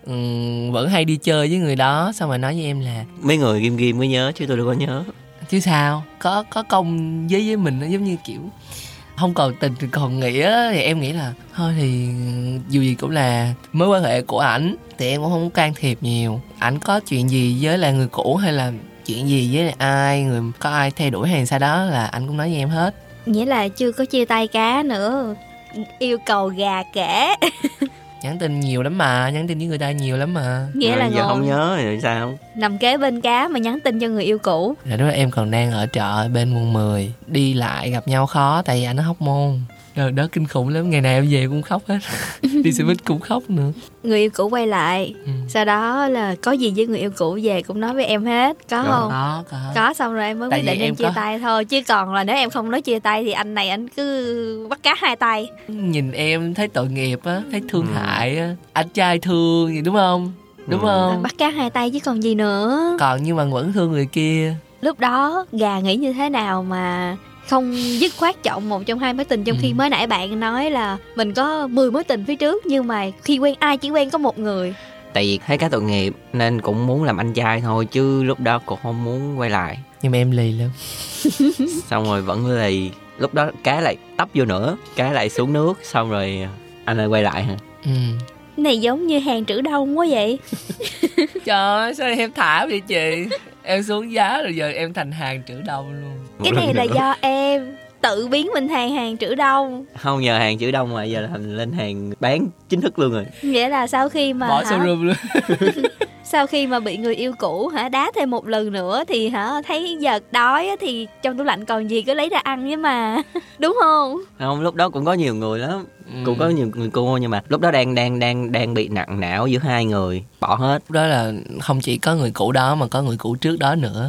vẫn hay đi chơi với người đó. Xong rồi nói với em là mấy người ghim mới nhớ chứ tôi đâu có nhớ. Chứ sao, có công với mình nó giống như kiểu không còn tình còn nghĩa. Thì em nghĩ là thôi thì dù gì cũng là mối quan hệ của ảnh thì em cũng không can thiệp nhiều. Ảnh có chuyện gì với là người cũ hay là chuyện gì với ai, người có ai thay đổi hay sao đó là anh cũng nói với em hết. Nghĩa là chưa có chia tay cá nữa, yêu cầu gà kể. Nhắn tin nhiều lắm mà, nhắn tin với người ta nhiều lắm mà. Nghĩa là giờ không nhớ rồi sao? Nằm kế bên cá mà nhắn tin cho người yêu cũ. Rồi đó em còn đang ở trọ bên quận 10. Đi lại gặp nhau khó tại vì anh nó Hóc Môn. Rồi đó kinh khủng lắm, ngày nào em về cũng khóc hết. Đi xe buýt cũng khóc nữa. Người yêu cũ quay lại, sau đó là có gì với người yêu cũ về cũng nói với em hết, có không? Có xong rồi em mới quyết định em chia tay thôi. Chứ còn là nếu em không nói chia tay thì anh này anh cứ bắt cá hai tay. Nhìn em thấy tội nghiệp á, thấy thương hại á, anh trai thương gì đúng không? Đúng không? Bắt cá hai tay chứ còn gì nữa. Còn nhưng mà vẫn thương người kia. Lúc đó gà nghĩ như thế nào mà không dứt khoát chọn một trong hai mối tình, trong khi mới nãy bạn nói là mình có 10 mối tình phía trước, nhưng mà khi quen ai chỉ quen có một người. Tại vì thấy cá tội nghiệp nên cũng muốn làm anh trai thôi, chứ lúc đó cũng không muốn quay lại. Nhưng mà em lì lắm. Xong rồi vẫn lì. Lúc đó cá lại tấp vô nữa, cá lại xuống nước, xong rồi anh lại quay lại hả? Này giống như hàng trữ đông quá vậy. Trời ơi, sao em thả vậy chị? Em xuống giá rồi giờ em thành hàng trữ đông luôn. Cái này là do em tự biến mình hàng trữ đông. Không nhờ hàng trữ đông mà giờ là thành lên hàng bán chính thức luôn rồi. Nghĩa là sau khi mà bỏ showroom luôn. Sau khi mà bị người yêu cũ đá thêm một lần nữa thì thấy giờ đói thì trong tủ lạnh còn gì cứ lấy ra ăn với mà. Đúng không? Không, lúc đó cũng có nhiều người lắm. Cũng có nhiều người cô, nhưng mà lúc đó đang bị nặng não giữa hai người, bỏ hết. Lúc đó là không chỉ có người cũ đó mà có người cũ trước đó nữa.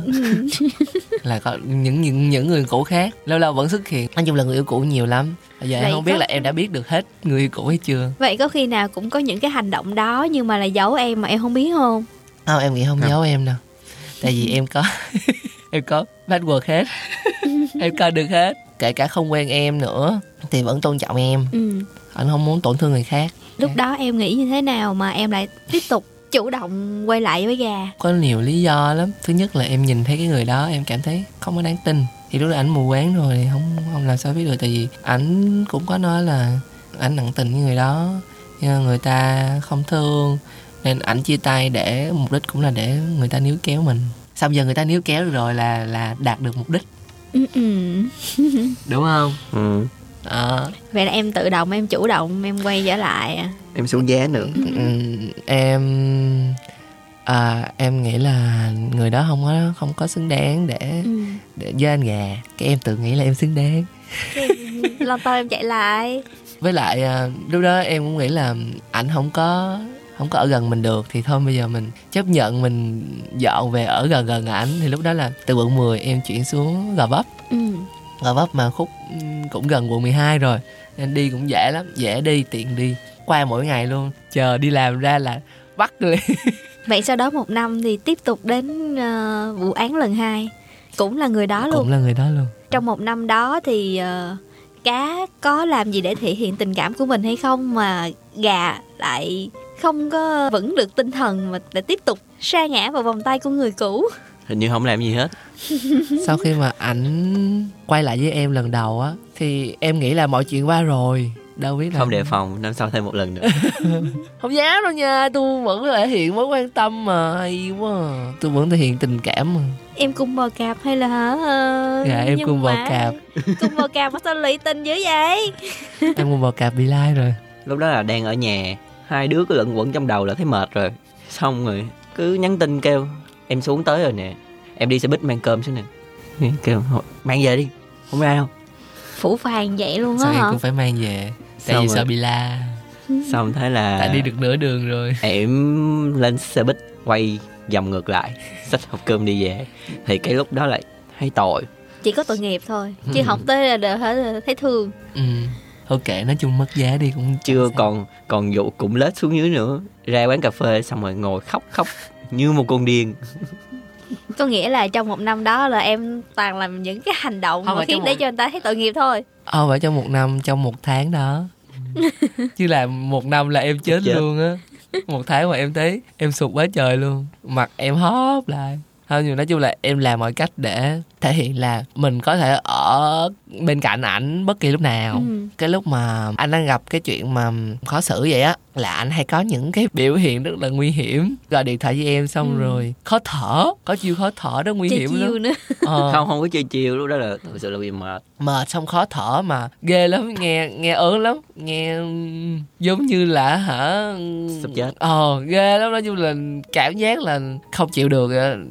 Là có những người cũ khác lâu lâu vẫn xuất hiện. Nói chung là người yêu cũ nhiều lắm. Bây giờ em không biết là em đã biết được hết người yêu cũ hay chưa. Vậy có khi nào cũng có những cái hành động đó nhưng mà là giấu em mà em không biết không? Không, em nghĩ không giấu em đâu. Tại vì em có em có password hết. Em coi được hết. Kể cả không quen em nữa thì vẫn tôn trọng em. Anh không muốn tổn thương người khác. Lúc đó em nghĩ như thế nào mà em lại tiếp tục chủ động quay lại với gà? Có nhiều lý do lắm. Thứ nhất là em nhìn thấy cái người đó em cảm thấy không có đáng tin. Thì lúc đó ảnh mù quáng rồi thì không làm sao biết được. Tại vì ảnh cũng có nói là ảnh nặng tình với người đó, nhưng người ta không thương nên ảnh chia tay để mục đích cũng là để người ta níu kéo mình. Xong giờ người ta níu kéo rồi là đạt được mục đích. Đúng không? Vậy là em tự động, em chủ động, em quay trở lại à? Em xuống giá nữa. Em nghĩ là người đó không có xứng đáng để với anh gà. Cái em tự nghĩ là em xứng đáng. Lon to em chạy lại. Với lại lúc đó em cũng nghĩ là ảnh không có ở gần mình được, thì thôi bây giờ mình chấp nhận mình dọn về ở gần ảnh. Thì lúc đó là từ quận 10 em chuyển xuống Gò Vấp. Gò Vấp mà khúc cũng gần quận 12 rồi nên đi cũng dễ lắm, dễ đi, tiện đi, qua mỗi ngày luôn. Chờ đi làm ra là bắt liền. Vậy sau đó 1 năm thì tiếp tục đến vụ án lần 2, cũng là người đó luôn. Cũng là người đó luôn. Trong 1 năm đó thì cá có làm gì để thể hiện tình cảm của mình hay không mà gà lại không có vững được tinh thần mà lại tiếp tục sa ngã vào vòng tay của người cũ? Hình như không làm gì hết. Sau khi mà ảnh quay lại với em lần đầu á thì em nghĩ là mọi chuyện qua rồi. đâu biết là Không đề phòng, năm sau thêm một lần nữa. không dám đâu nha, tôi vẫn thể hiện mối quan tâm mà, hay quá à. Tôi vẫn thể hiện tình cảm mà. Em cung bò cạp hay là hả? Dạ em Nhưng cung bò mà cạp. Cung bò cạp mà sao lụy tình dữ vậy? Em cung bò cạp bị lai rồi. Lúc đó là đang ở nhà, hai đứa cứ lẩn quẩn trong đầu là thấy mệt rồi. Xong rồi cứ nhắn tin kêu em xuống tới rồi nè, em đi xe buýt mang cơm xuống nè. Kêu mang về đi, không ra đâu. Phủ phàng vậy luôn á Sao em hả? cũng phải mang về, tại Xong vì rồi. sợ bị la. Xong thế là Tại đi được nửa đường rồi. em lên xe buýt quay vòng ngược lại, xách hộp cơm đi về. Thì cái lúc đó lại thấy tội. Chỉ có tội nghiệp thôi, chứ không tới là đỡ thấy thương. Thôi kệ, nói chung mất giá đi cũng Chưa sao. còn vụ cũng lết xuống dưới nữa. Ra quán cà phê xong rồi ngồi khóc như một con điên. Có nghĩa là trong một năm đó là em toàn làm những cái hành động Không mà phải khiến trong để một- cho người ta thấy tội nghiệp thôi. Không phải trong một năm, trong một tháng đó. Chứ là một năm là em chết Chết. luôn á. Một tháng mà em thấy em sụt quá trời luôn, mặt em hóp lại. Thôi nhưng nói chung là em làm mọi cách để thể hiện là mình có thể ở bên cạnh ảnh bất kỳ lúc nào. Cái lúc mà anh đang gặp cái chuyện mà khó xử vậy á, là anh hay có những cái biểu hiện rất là nguy hiểm. Gọi điện thoại với em xong rồi khó thở, có chiêu khó thở đó nguy Chơi hiểm chiêu lắm. nữa. Không có chơi chiều, lúc đó là thực sự là bị mệt. Mệt xong khó thở mà ghê lắm, nghe ớn lắm, nghe giống như là hả Sắp chết. Ghê lắm. Nói chung là cảm giác là không chịu được.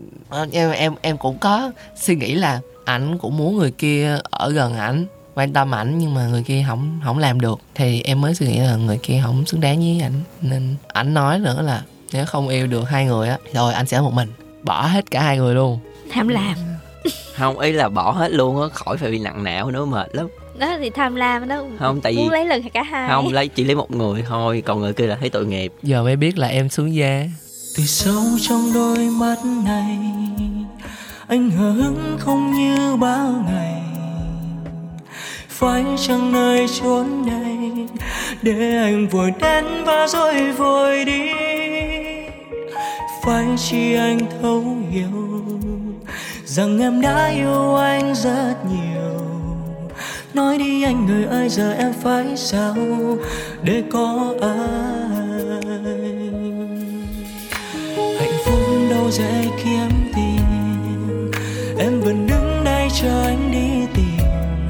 Em cũng có suy nghĩ là ảnh cũng muốn người kia ở gần ảnh, quan tâm ảnh, nhưng mà người kia không làm được, thì em mới suy nghĩ là người kia không xứng đáng với ảnh. Nên ảnh nói nữa là nếu không yêu được hai người á, rồi anh sẽ ở một mình, bỏ hết cả hai người luôn. Tham lam. Không, ý là bỏ hết luôn á, khỏi phải bị nặng não nữa, mệt lắm. Đó thì tham lam đó. Không, tại vì muốn lấy lần cả hai. không chỉ lấy một người thôi, còn người kia là thấy tội nghiệp. Giờ mới biết là em xuống giá. Từ sâu trong đôi mắt này, anh hờ hững không như bao ngày. Phải chăng nơi chốn này để anh vội đến và rồi vội đi? Phải chi anh thấu hiểu rằng em đã yêu anh rất nhiều. Nói đi anh người ơi, giờ em phải sao để có anh? Hạnh phúc đâu dễ kiếm tìm, em vẫn đứng đây chờ anh đi tìm.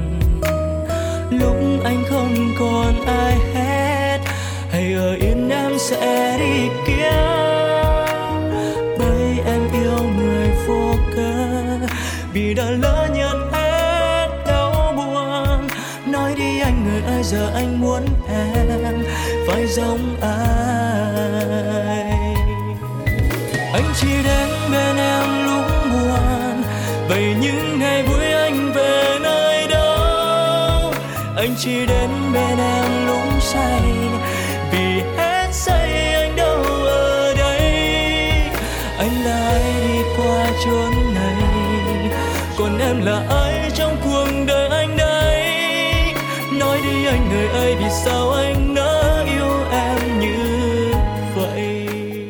Lúc anh không còn ai hết, hãy ở yên em sẽ đi kiếm. Bởi em yêu người vô cớ, vì đã lỡ nhận hết đau buồn. Nói đi anh người ơi, giờ anh muốn em phải giống ai. Anh chỉ đến bên em lúc buồn, vậy những ngày vui anh về nơi đâu? Anh chỉ đến bên em lúc say, vì hết say anh đâu ở đây. Anh là ai đi qua chốn này, còn em là ai trong cuộc đời anh đây? Nói đi anh người ơi, vì sao anh nỡ yêu em như vậy?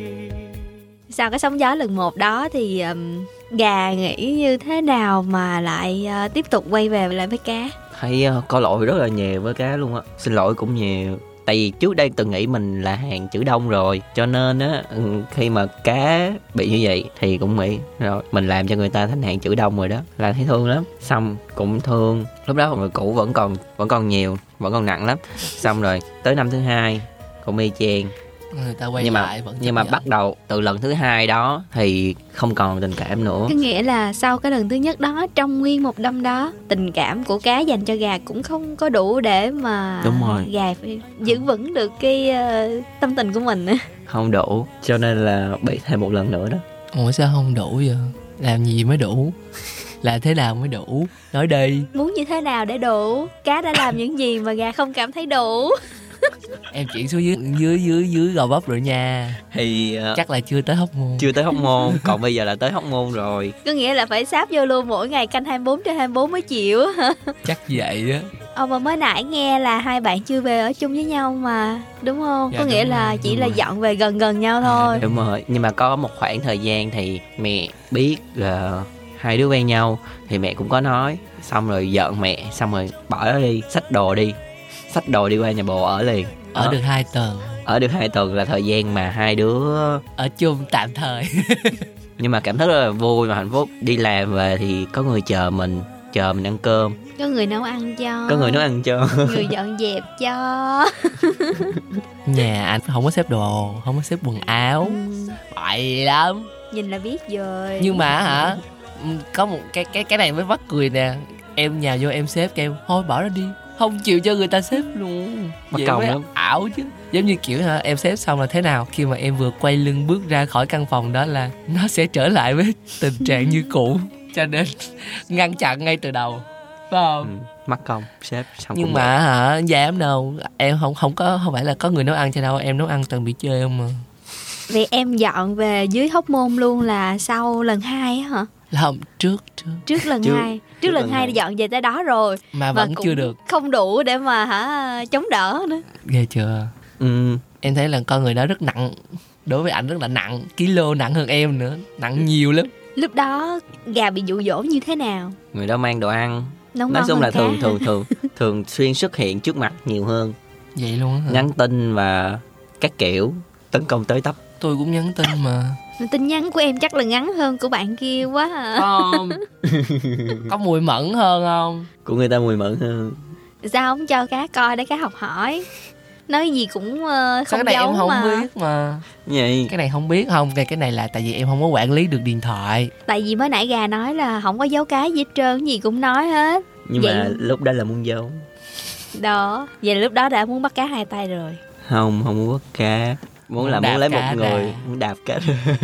Sau cái sóng gió lần 1 đó thì Gà nghĩ như thế nào mà lại tiếp tục quay về lại với Cá? Thấy có lỗi rất là nhiều với Cá luôn á, xin lỗi cũng nhiều. Tại vì trước đây từng nghĩ mình là hàng chữ đông rồi, cho nên á khi mà Cá bị như vậy thì cũng nghĩ rồi mình làm cho người ta thành hàng chữ đông rồi đó, là thấy thương lắm. Xong cũng thương, lúc đó người cũ vẫn còn nhiều, vẫn còn nặng lắm. Xong rồi tới năm thứ hai cũng y chang, Người ta quay nhưng lại vẫn mà chấp nhận. bắt đầu từ lần thứ hai đó thì không còn tình cảm nữa. Có nghĩa là sau cái lần thứ nhất đó, trong nguyên một năm đó, tình cảm của Cá dành cho Gà cũng không có đủ để mà Đúng rồi. Gà phải giữ vững được cái tâm tình của mình. Không đủ, cho nên là bị thêm một lần nữa đó. Ủa sao không đủ vậy? Làm gì mới đủ? Làm thế nào mới đủ? Nói đi. Muốn như thế nào để đủ? Cá đã làm những gì mà Gà không cảm thấy đủ? Em chuyển xuống dưới gò vấp rồi nha. Thì Chắc là chưa tới hóc môn. chưa tới hóc môn, còn bây giờ là tới hóc môn rồi. Có nghĩa là phải sáp vô luôn, mỗi ngày canh 24/24 mới chịu hả? Chắc vậy á. Mà mới nãy nghe là hai bạn chưa về ở chung với nhau mà, đúng không? Dạ, Có nghĩa đúng là rồi, chỉ đúng là rồi. dọn về gần nhau thôi. Đúng rồi, nhưng mà có một khoảng thời gian thì mẹ biết là hai đứa quen nhau thì mẹ cũng có nói, xong rồi giận mẹ, xong rồi bỏ nó đi, xách đồ đi. xách đồ đi qua nhà bồ ở liền. Ở được 2 tuần. Ở được 2 tuần là thời gian mà hai đứa ở chung tạm thời. Nhưng mà cảm thấy rất là vui và hạnh phúc. Đi làm về thì có người chờ mình ăn cơm, có người nấu ăn cho, có người nấu ăn cho, người dọn dẹp cho. Nhà anh không có xếp đồ, không có xếp quần áo, bậy lắm. Nhìn là biết rồi. Nhưng mà hả, có một cái này mới mắc cười nè. Em nhào vô em xếp kêu thôi bỏ ra đi, không chịu cho người ta xếp luôn. Mất Vậy công mới lắm. ảo chứ. Giống như kiểu hả, em xếp xong là thế nào, khi mà em vừa quay lưng bước ra khỏi căn phòng đó là nó sẽ trở lại với tình trạng như cũ. Cho nên ngăn chặn ngay từ đầu, phải không? Mất công xếp xong. Nhưng mà hả, dám đâu. Em không phải là có người nấu ăn cho đâu, em nấu ăn toàn bị chê không mà. Vậy em dọn về dưới Hóc Môn luôn là sau lần 2 á hả? Là không, trước lần 2. Trước lần 2 dọn về tới đó rồi mà vẫn chưa được, không đủ để mà chống đỡ nữa. ghê chưa? Em thấy là con người đó rất nặng. Đối với ảnh rất là nặng, kilo nặng hơn em nữa, nặng nhiều lắm. Lúc đó gà bị dụ dỗ như thế nào? Người đó mang đồ ăn, Nói chung là thường xuyên xuất hiện trước mặt nhiều hơn. Vậy luôn á hả? Nhắn tin và các kiểu tấn công tới tấp. Tôi cũng nhắn tin mà. Tin nhắn của em chắc là ngắn hơn của bạn kia quá à. Không. Có mùi mẫn hơn không? Của người ta mùi mẫn hơn. Sao không cho cá coi để cá học hỏi? Nói gì cũng không cái này giấu em không mà. biết mà. Vậy Cái này không biết không? Cái này là tại vì em không có quản lý được điện thoại. Tại vì mới nãy gà nói là không có giấu cái gì hết trơn, gì cũng nói hết. nhưng vậy mà lúc đó là muốn giấu. Đó, vậy là lúc đó đã muốn bắt cá hai tay rồi. Không muốn bắt cá, muốn lấy một người, muốn đạp cá.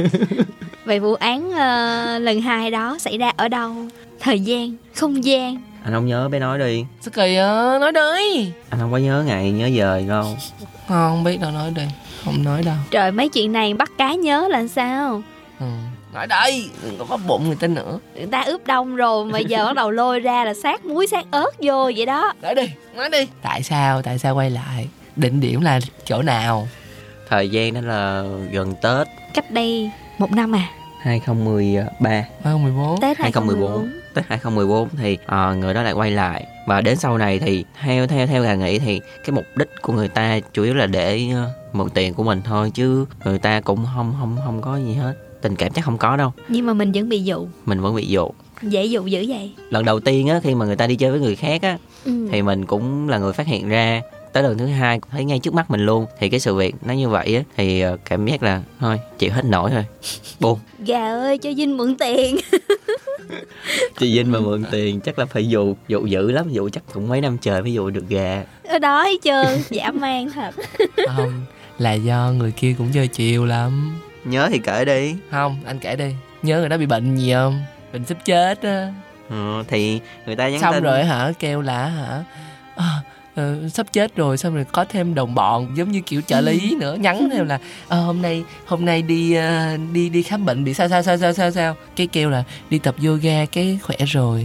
Vậy vụ án lần 2 đó xảy ra ở đâu? Thời gian, không gian? Anh không nhớ, bé nói đi. Sao kỳ á, nói đi. Anh không có nhớ ngày nhớ giờ đâu. Không biết đâu, nói đi. Không nói đâu. Trời, mấy chuyện này bắt cá nhớ là sao? Nói đây, đừng có bắt bụng người ta nữa. Người ta ướp đông rồi mà giờ bắt đầu lôi ra là sát muối sát ớt vô vậy đó. Nói đi. Tại sao quay lại? Định điểm là chỗ nào? Thời gian đó là gần Tết Cách đây 1 năm à? 2013. 2014. Tết 2014. Tết 2014 thì người đó lại quay lại. Và đến sau này thì theo gà nghĩ thì cái mục đích của người ta chủ yếu là để mượn tiền của mình thôi, chứ người ta cũng không có gì hết. Tình cảm chắc không có đâu. Nhưng mà mình vẫn bị dụ. Mình vẫn bị dụ. Dễ dụ dữ vậy. Lần đầu tiên á, khi mà người ta đi chơi với người khác á, thì mình cũng là người phát hiện ra. Tới lần thứ 2 thấy ngay trước mắt mình luôn. Thì cái sự việc nó như vậy á, thì cảm giác là thôi chịu hết nổi rồi, buồn. Gà ơi, cho Vinh mượn tiền. Chị Vinh mà mượn tiền chắc là phải dụ dữ lắm. Dụ chắc cũng mấy năm trời mới dụ được gà. Ở đó hết trơn, dã man thật. Không, là do người kia cũng chơi chiều lắm. Nhớ thì kể đi. Không, anh kể đi. Nhớ người đó bị bệnh gì không? Bệnh sắp chết á. Thì người ta nhắn xong tin. rồi hả, kêu là hả sắp chết rồi, xong rồi có thêm đồng bọn giống như kiểu trợ lý nữa, nhắn thêm là hôm nay đi khám bệnh bị sao, cái kêu là đi tập yoga cái khỏe rồi.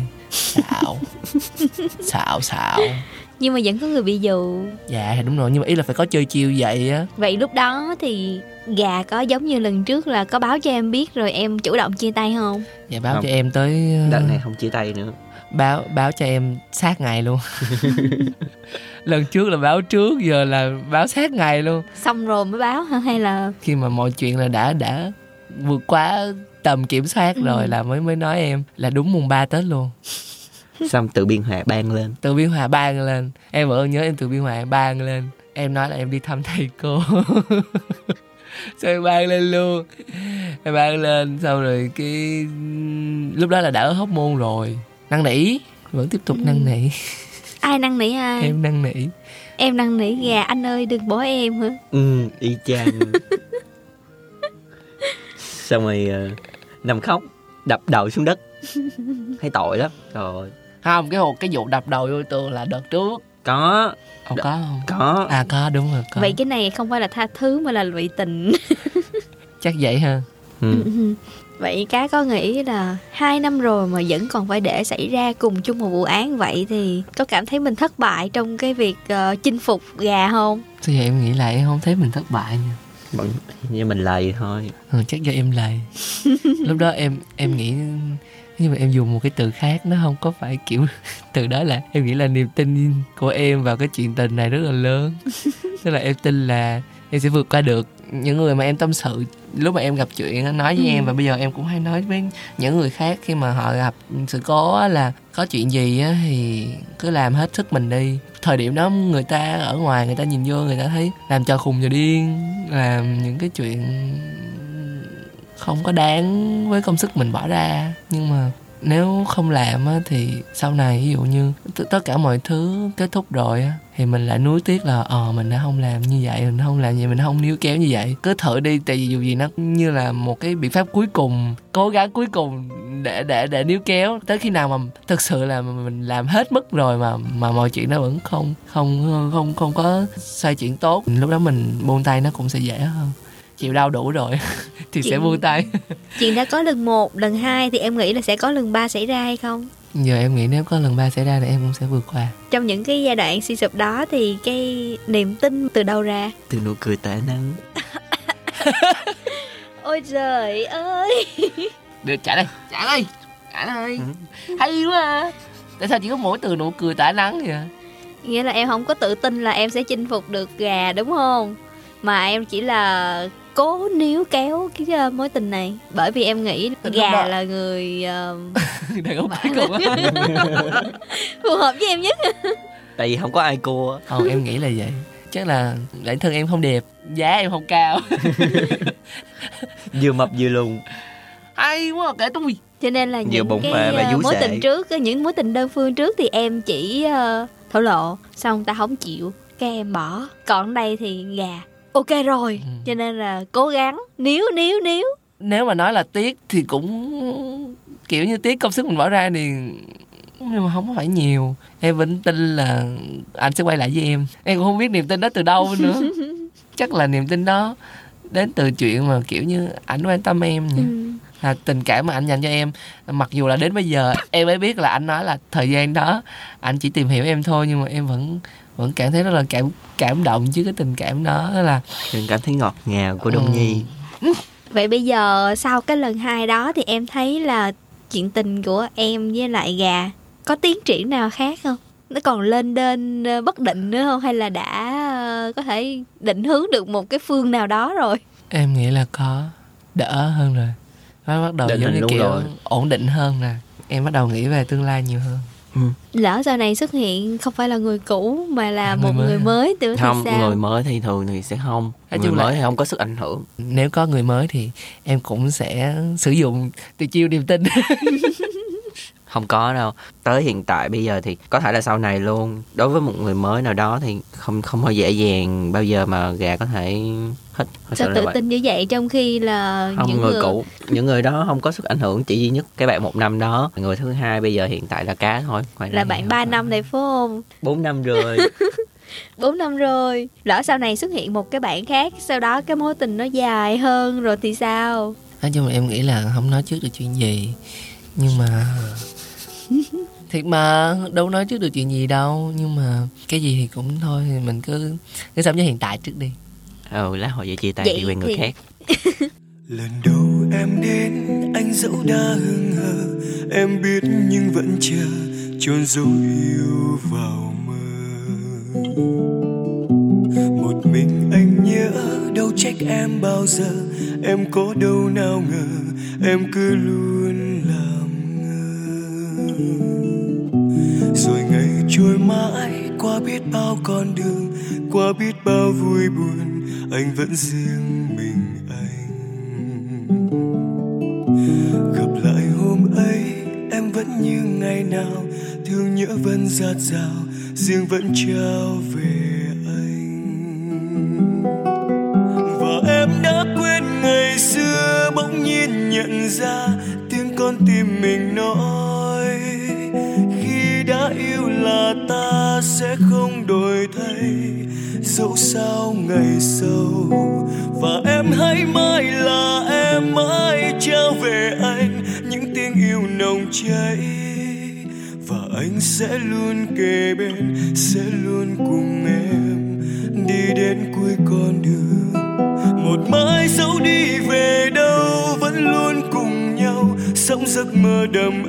Xạo. Nhưng mà vẫn có người bị dụ. Dạ đúng rồi, nhưng mà ý là phải có chơi chiêu vậy á. Vậy lúc đó thì gà có giống như lần trước là có báo cho em biết rồi em chủ động chia tay không? Dạ báo Không. cho em tới Đợt này không chia tay nữa. báo cho em sát ngày luôn. Lần trước là báo trước, giờ là báo sát ngày luôn. Xong rồi mới báo hả? Hay là Khi mà mọi chuyện là đã vượt quá tầm kiểm soát rồi là mới nói em là đúng mùng 3 Tết luôn. Xong từ Biên Hòa ban lên. Từ Biên Hòa ban lên. Em vẫn nhớ em từ Biên Hòa ban lên. Em nói là em đi thăm thầy cô. Xong em ban lên luôn. Em ban lên xong rồi cái lúc đó là đã ở Hóc Môn rồi. Năn nỉ, vẫn tiếp tục năn nỉ. ai năn nỉ ai? Em năn nỉ. Em năn nỉ gà anh ơi đừng bỏ em hả? Y chang. Xong rồi nằm khóc, đập đầu xuống đất. Thấy tội lắm. Rồi. Không, cái vụ đập đầu vô tường là đợt trước. Có. Có không? Có. À có, đúng rồi, có. Vậy cái này không phải là tha thứ mà là lụy tình. Chắc vậy ha. Vậy cá có nghĩ là 2 năm rồi mà vẫn còn phải để xảy ra cùng chung một vụ án vậy thì có cảm thấy mình thất bại trong cái việc chinh phục gà không? Sao vậy, em nghĩ lại em không thấy mình thất bại nha. Như mình lầy thôi. Chắc do em lầy. Lúc đó em nghĩ Nhưng mà em dùng một cái từ khác, nó không có phải kiểu từ đó. Là em nghĩ là niềm tin của em vào cái chuyện tình này rất là lớn. Tức là em tin là em sẽ vượt qua được. Những người mà em tâm sự lúc mà em gặp chuyện nói với em, và bây giờ em cũng hay nói với những người khác khi mà họ gặp sự cố là có chuyện gì á thì cứ làm hết sức mình đi. Thời điểm đó người ta ở ngoài, người ta nhìn vô, người ta thấy làm trò khùng trò điên, làm những cái chuyện không có đáng với công sức mình bỏ ra. Nhưng mà nếu không làm á, thì sau này ví dụ như tất cả mọi thứ kết thúc rồi á, thì mình lại nuối tiếc là mình đã không làm như vậy, mình không làm như vậy, mình không níu kéo như vậy. Cứ thử đi, tại vì dù gì nó như là một cái biện pháp cuối cùng, cố gắng cuối cùng để níu kéo tới khi nào mà thực sự là mình làm hết mức rồi mà mọi chuyện nó vẫn không có xoay chuyển tốt. Lúc đó mình buông tay nó cũng sẽ dễ hơn. Chịu đau đủ rồi thì sẽ buông tay. Chuyện đã có lần 1, lần 2 thì em nghĩ là sẽ có lần 3 xảy ra hay không? Giờ em nghĩ nếu có lần 3 xảy ra thì em cũng sẽ vượt qua. Trong những cái giai đoạn suy sụp đó thì cái niềm tin từ đâu ra? Từ nụ cười tỏa nắng. Ôi trời ơi. Được, trả đây. Hay quá à. Tại sao chỉ có mỗi từ nụ cười tỏa nắng vậy? Nghĩa là em không có tự tin là em sẽ chinh phục được gà đúng không? Mà em chỉ là cố níu kéo cái mối tình này. Bởi vì em nghĩ gà là người đàn ông cuối cùng phù hợp với em nhất. Tại vì không có ai cua. Em nghĩ là vậy. Chắc là bản thân em không đẹp, giá em không cao. Vừa mập vừa lùn. Hay quá, kể tôi. Cho nên là những bụng cái vú mối sệ. tình trước, những mối tình đơn phương trước thì em chỉ thổ lộ, xong ta không chịu, cái em bỏ. Còn đây thì gà ok rồi. Cho nên là cố gắng níu. Nếu mà nói là tiếc thì cũng kiểu như tiếc công sức mình bỏ ra thì, nhưng mà không có phải nhiều. Em vẫn tin là anh sẽ quay lại với em. Em cũng không biết niềm tin đó từ đâu nữa. Chắc là niềm tin đó đến từ chuyện mà kiểu như ảnh quan tâm em nhỉ? Là tình cảm mà anh dành cho em. Mặc dù là đến bây giờ em mới biết là anh nói là thời gian đó anh chỉ tìm hiểu em thôi, nhưng mà em vẫn cảm thấy rất là cảm động chứ cái tình cảm đó. Là Đừng cảm thấy ngọt ngào của Đông Nhi. Vậy bây giờ sau cái lần 2 đó thì em thấy là chuyện tình của em với lại gà có tiến triển nào khác không? Nó còn lên đên bất định nữa không? Hay là đã có thể định hướng được một cái phương nào đó rồi? em nghĩ là có đỡ hơn rồi. Nó bắt đầu Định giống hình như luôn kiểu rồi. ổn định hơn nè. Em bắt đầu nghĩ về tương lai nhiều hơn. Lỡ sau này xuất hiện không phải là người cũ mà là Người một mới. người mới thì Không, sao? người mới thì thường thì sẽ không. Nói Người chung là- mới thì không có sức ảnh hưởng. Nếu có người mới thì em cũng sẽ sử dụng tuyệt chiêu niềm tin. Không có đâu. Tới hiện tại bây giờ thì có thể là sau này luôn. Đối với một người mới nào đó thì không có dễ dàng bao giờ mà gà có thể hết. Sao tự tin như vậy trong khi là Không, những người cũ, những người đó không có sức ảnh hưởng, chỉ duy nhất cái bạn 1 năm đó. Người thứ hai bây giờ hiện tại là cá thôi. Ngoài ra là thì bạn không 3 có. năm này phải không? 4 năm rồi. 4 năm rồi. Lỡ sau này xuất hiện một cái bạn khác, sau đó cái mối tình nó dài hơn rồi thì sao? Nói chung là em nghĩ là không nói trước được chuyện gì. Nhưng mà thiệt mà đâu nói trước được chuyện gì đâu. Nhưng mà cái gì thì cũng thôi, thì mình cứ sống với hiện tại trước đi. Lát hồi vậy chia tay Vậy đi quen người thì- khác. Lần đầu em đến anh dẫu đã hững hờ, em biết nhưng vẫn chờ chôn dấu yêu vào mơ. Một mình anh nhớ đâu trách em bao giờ, em có đâu nào ngờ em cứ luôn làm ngơ. Rồi ngày trôi mãi qua biết bao con đường, qua biết bao vui buồn, anh vẫn riêng mình anh. Gặp lại hôm ấy em vẫn như ngày nào, thương nhớ vẫn dạt dào, riêng vẫn trao về anh. Và em đã quên ngày xưa, bỗng nhiên nhận ra tiếng con tim mình nói, khi đã yêu là ta sẽ không đổi thay dẫu sao ngày sau. Và em hãy mãi là em, mãi trao về anh những tiếng yêu nồng cháy. Và anh sẽ luôn kề bên, sẽ luôn cùng em đi đến cuối con đường. Một mãi dẫu đi về đâu vẫn luôn cùng nhau, sống giấc mơ đầm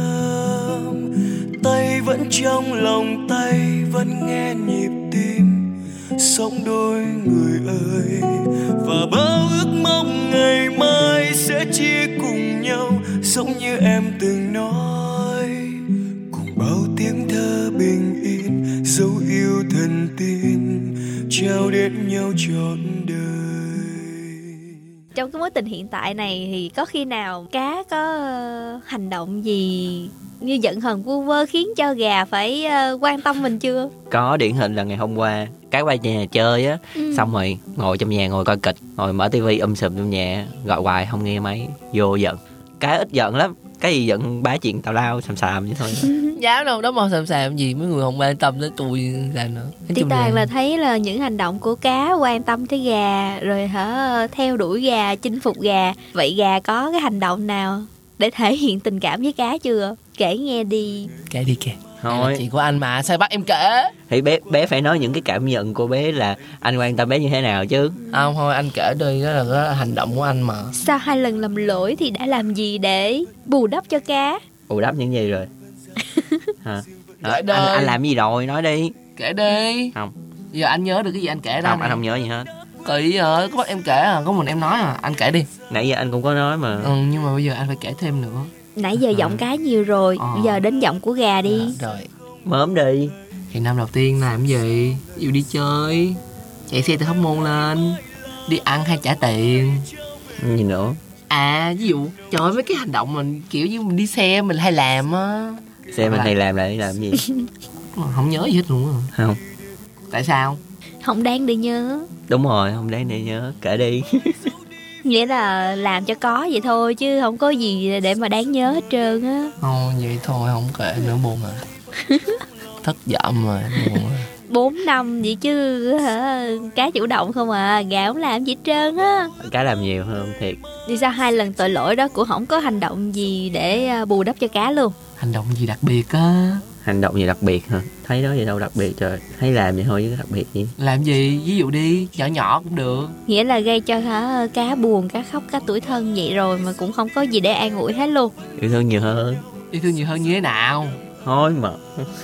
ấm. Tay vẫn trong lòng tay, vẫn nghe nhịp tim sống đôi người ơi. Và bao ước mong ngày mai sẽ chia cùng nhau, giống như em từng nói, cùng bao tiếng thơ bình yên, dấu yêu thần tiên trao đến nhau trọn đời. Trong cái mối tình hiện tại này thì có khi nào cá có hành động gì như giận hờn vu vơ khiến cho gà phải quan tâm mình chưa? Có, điển hình là ngày hôm qua cá qua nhà chơi á, xong rồi ngồi trong nhà ngồi coi kịch, ngồi mở tivi sùm trong nhà, gọi hoài không nghe máy, vô giận. Cá ít giận lắm, cái gì giận bá chuyện tào lao xàm xàm vậy thôi. Dám đâu đó mà xàm xàm gì, mấy người không quan tâm tới tôi là nữa. Thì toàn là thấy là những hành động của cá quan tâm tới gà, rồi theo đuổi gà, chinh phục gà. Vậy gà có cái hành động nào để thể hiện tình cảm với cá chưa? Kể nghe đi. Kể đi kìa. Thôi, Chị của anh mà sao bắt em kể? thì bé phải nói những cái cảm nhận của bé, là anh quan tâm bé như thế nào chứ. Không, thôi anh kể đi, đó là cái hành động của anh mà. Sau 2 lần làm lỗi thì đã làm gì để bù đắp cho cá? Bù đắp những gì rồi? Hả? Kể đi. Anh làm gì rồi, nói đi. Kể đi. Không. Giờ anh nhớ được cái gì anh kể ra. Không, anh không nhớ gì hết. Kỳ rồi, có bắt em kể à, có mình em nói à, anh kể đi. Nãy giờ anh cũng có nói mà. Nhưng mà bây giờ anh phải kể thêm nữa. Nãy giờ giọng cá nhiều rồi, bây giờ đến giọng của gà đi. Rồi. Mớm đi. Thì năm đầu tiên làm gì? Ví dụ đi chơi, chạy xe từ Hóc Môn lên, đi ăn hay trả tiền. Gì nữa? À, ví dụ, trời ơi, mấy cái hành động mình kiểu như mình đi xe mình hay làm á. Xe mình hay làm lại làm gì? Không nhớ gì hết luôn á. Không. Tại sao? Không đáng để nhớ. Đúng rồi, không đáng để nhớ, kể đi. Nghĩa là làm cho có vậy thôi, chứ không có gì để mà đáng nhớ hết trơn á. Thôi vậy thôi, không kể nữa, buồn à. Thất vọng rồi, buồn rồi. 4 năm vậy chứ cá chủ động không à, gà không làm gì hết trơn á. Cá làm nhiều hơn thiệt. Vì sao 2 lần tội lỗi đó của không có hành động gì để bù đắp cho cá luôn? Hành động gì đặc biệt á? Hành động gì đặc biệt hả? Thấy đó gì đâu đặc biệt trời. Thấy làm vậy thôi chứ đặc biệt gì. Làm gì? Ví dụ đi, nhỏ nhỏ cũng được. Nghĩa là gây cho cá buồn, cá khóc, cá tủi thân vậy rồi mà cũng không có gì để an ủi hết luôn. Yêu thương nhiều hơn. Yêu thương nhiều hơn như thế nào? Thôi mà.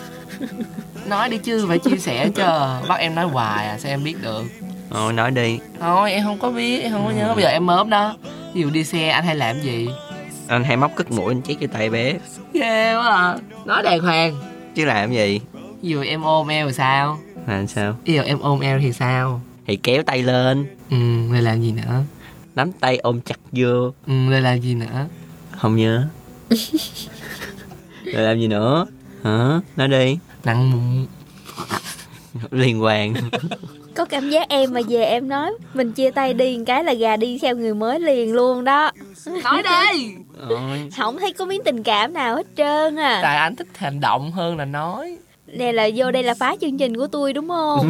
Nói đi chứ, phải chia sẻ cho. Bắt em nói hoài à, sao em biết được? Thôi nói đi. Thôi em không có biết, em không có nhớ. Bây giờ em mớm đó. Ví dụ đi xe anh hay làm gì? Anh hay móc cất mũi anh chét cho tay bé. Ghê quá à. Nói đàng hoàng. Chứ làm gì? Ví dụ em ôm eo thì sao? Làm sao? Ví dụ em ôm eo thì sao? Thì kéo tay lên. Rồi làm gì nữa? Nắm tay ôm chặt vô. Rồi làm gì nữa? Không nhớ. Rồi làm gì nữa? Hả? Nói đi. Nặng mụn. Liên quan. Có cảm giác em mà về em nói mình chia tay đi một cái là gà đi theo người mới liền luôn đó. Nói đi. Không thấy có miếng tình cảm nào hết trơn à. Tại anh thích hành động hơn là nói. Này là vô đây là phá chương trình của tôi đúng không?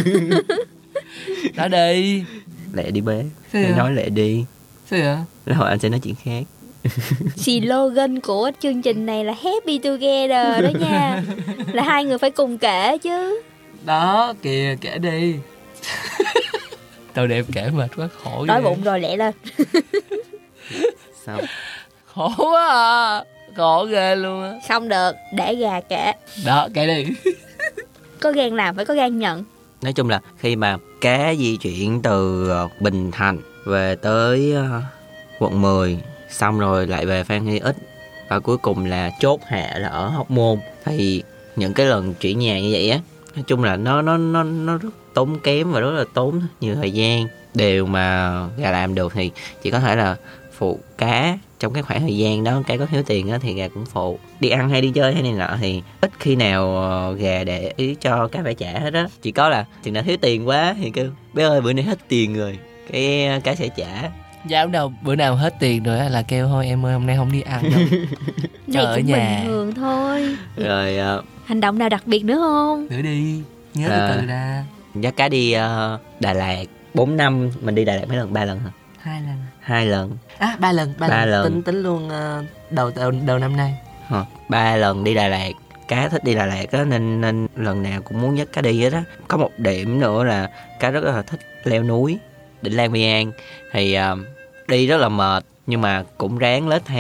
Nói đi. Lẹ đi bé. Sao Nói lẹ đi. Sao vậy? Rồi anh sẽ nói chuyện khác. Slogan của chương trình này là Happy Together đó nha. Là 2 người phải cùng kể chứ. Đó kìa, kể đi. Tao đẹp kể mệt quá, khổ. Đói bụng rồi lẹ lên. Sao? Khổ quá à. Khổ ghê luôn á. Không được, để gà kể. Đó, kể đi. Có gan làm phải có gan nhận. Nói chung là khi mà cá di chuyển từ Bình Thạnh về tới quận 10, xong rồi lại về Phan Huy Ích, và cuối cùng là chốt hạ là ở Hóc Môn, thì những cái lần chuyển nhà như vậy á, nói chung là nó rất tốn kém và rất là tốn nhiều thời gian. Điều mà gà làm được thì chỉ có thể là phụ cá trong cái khoảng thời gian đó. Cái có thiếu tiền á thì gà cũng phụ. Đi ăn hay đi chơi hay này nọ thì ít khi nào gà để ý cho cá phải trả hết á. Chỉ có là chừng nào thiếu tiền quá thì kêu bé ơi bữa nay hết tiền rồi, cái cá sẽ trả. Dạ đâu, bữa nào hết tiền rồi là kêu thôi em ơi hôm nay không đi ăn đâu. Này ở cũng nhà bình thường thôi. Rồi Hành động nào đặc biệt nữa không? nữa đi, nhớ từ từ ra. dắt cá đi Đà Lạt 4 năm. Mình đi Đà Lạt mấy lần? 3 lần hả? 2 lần. 2 lần. À 3 lần. 3 lần. Tính luôn đầu năm nay. 3 lần đi Đà Lạt. Cá thích đi Đà Lạt á, nên lần nào cũng muốn dắt cá đi hết á. Có một điểm nữa là cá rất là thích leo núi Đỉnh Lang Biang. Thì đi rất là mệt nhưng mà cũng ráng lết theo.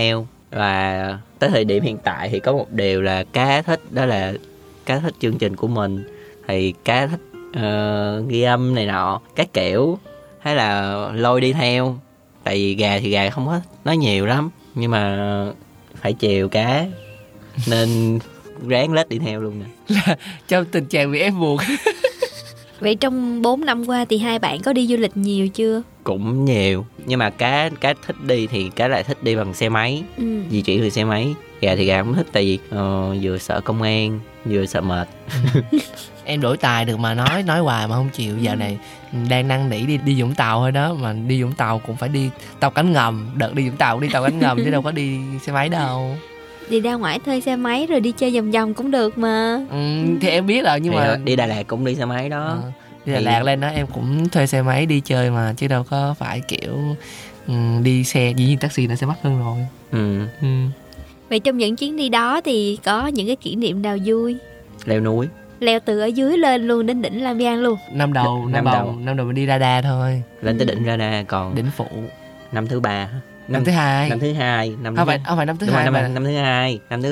Và tới thời điểm hiện tại thì có một điều là cá thích, đó là cá thích chương trình của mình. Thì cá thích ghi âm này nọ các kiểu, hay là lôi đi theo. Tại vì gà thì gà không có nói nhiều lắm, nhưng mà phải chiều cá nên ráng lết đi theo luôn nè. Trong tình trạng bị ép buộc. Vậy trong 4 năm qua thì hai bạn có đi du lịch nhiều chưa? Cũng nhiều, nhưng mà cá thích đi thì cá lại thích đi bằng xe máy, di chuyển bằng xe máy. Gà thì gà không thích, tại vì vừa sợ công an vừa sợ mệt. Em đổi tài được mà nói hoài mà không chịu. Dạo này đang năn nỉ đi Vũng Tàu thôi đó, mà đi Vũng Tàu cũng phải đi tàu cánh ngầm. Đợt đi Vũng Tàu cũng đi tàu cánh ngầm chứ đâu có đi xe máy đâu. Đi ra ngoài thuê xe máy rồi đi chơi vòng vòng cũng được mà. Thì em biết rồi, nhưng thì mà đi Đà Lạt cũng đi xe máy đó. Đi Đà Lạt lên đó em cũng thuê xe máy đi chơi mà, chứ đâu có phải kiểu đi xe, dĩ nhiên taxi nó sẽ mắc hơn rồi. Vậy trong những chuyến đi đó thì có những cái kỷ niệm nào vui? Leo núi. Leo từ ở dưới lên luôn đến đỉnh Lam Giang luôn. Năm đầu mình đi radar thôi. Lên tới đỉnh radar, còn đỉnh phụ năm thứ 3. Năm thứ hai. Không phải năm thứ hai mà năm thứ hai. Lần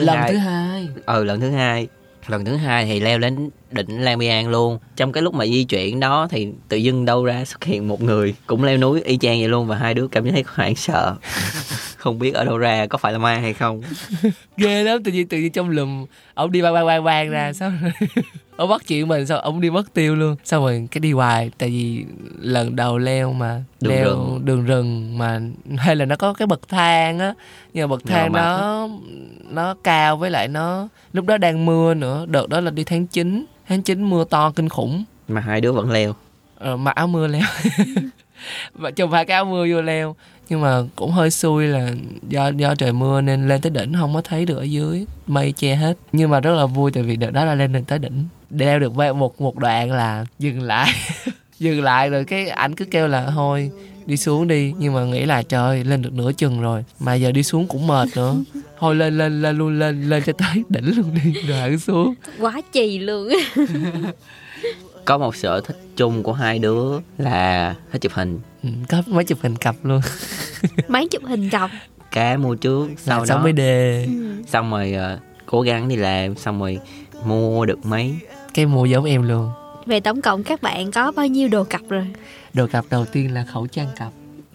thứ hai. Lần thứ hai thì leo lên đỉnh Lam Giang luôn. Trong cái lúc mà di chuyển đó thì tự dưng đâu ra xuất hiện một người cũng leo núi y chang vậy luôn, và hai đứa cảm thấy hoảng sợ. Không biết ở đâu ra, có phải là ma hay không. Ghê lắm, tự nhiên trong lùm ông đi bang ra, sao ông bắt chuyện mình, sao ông đi mất tiêu luôn. Xong rồi cái đi hoài, tại vì lần đầu leo mà đường rừng mà, hay là nó có cái bậc thang á, nhưng mà bậc thang nó cao, với lại nó lúc đó đang mưa nữa. Đợt đó là đi tháng 9 mưa to kinh khủng mà hai đứa vẫn leo. Mặc áo mưa leo. Và chùm hai cái áo mưa vô leo. Nhưng mà cũng hơi xui là do trời mưa nên lên tới đỉnh không có thấy được ở dưới, mây che hết. Nhưng mà rất là vui, tại vì đợt đó là lên được tới đỉnh. Leo được một đoạn là dừng lại. Dừng lại rồi cái ảnh cứ kêu là thôi đi xuống đi, nhưng mà nghĩ là trời lên được nửa chừng rồi mà giờ đi xuống cũng mệt nữa, thôi lên cho tới đỉnh luôn đi rồi hẳn xuống. Quá chì luôn. Có một sở thích chung của hai đứa là thích chụp hình. Có máy chụp hình cặp luôn. Máy chụp hình cặp. Cá mua trước, sau đó mới đề. Xong rồi cố gắng đi làm, xong rồi mua được máy. Cái mua giống em luôn. Về tổng cộng các bạn có bao nhiêu đồ cặp rồi? Đồ cặp đầu tiên là khẩu trang cặp.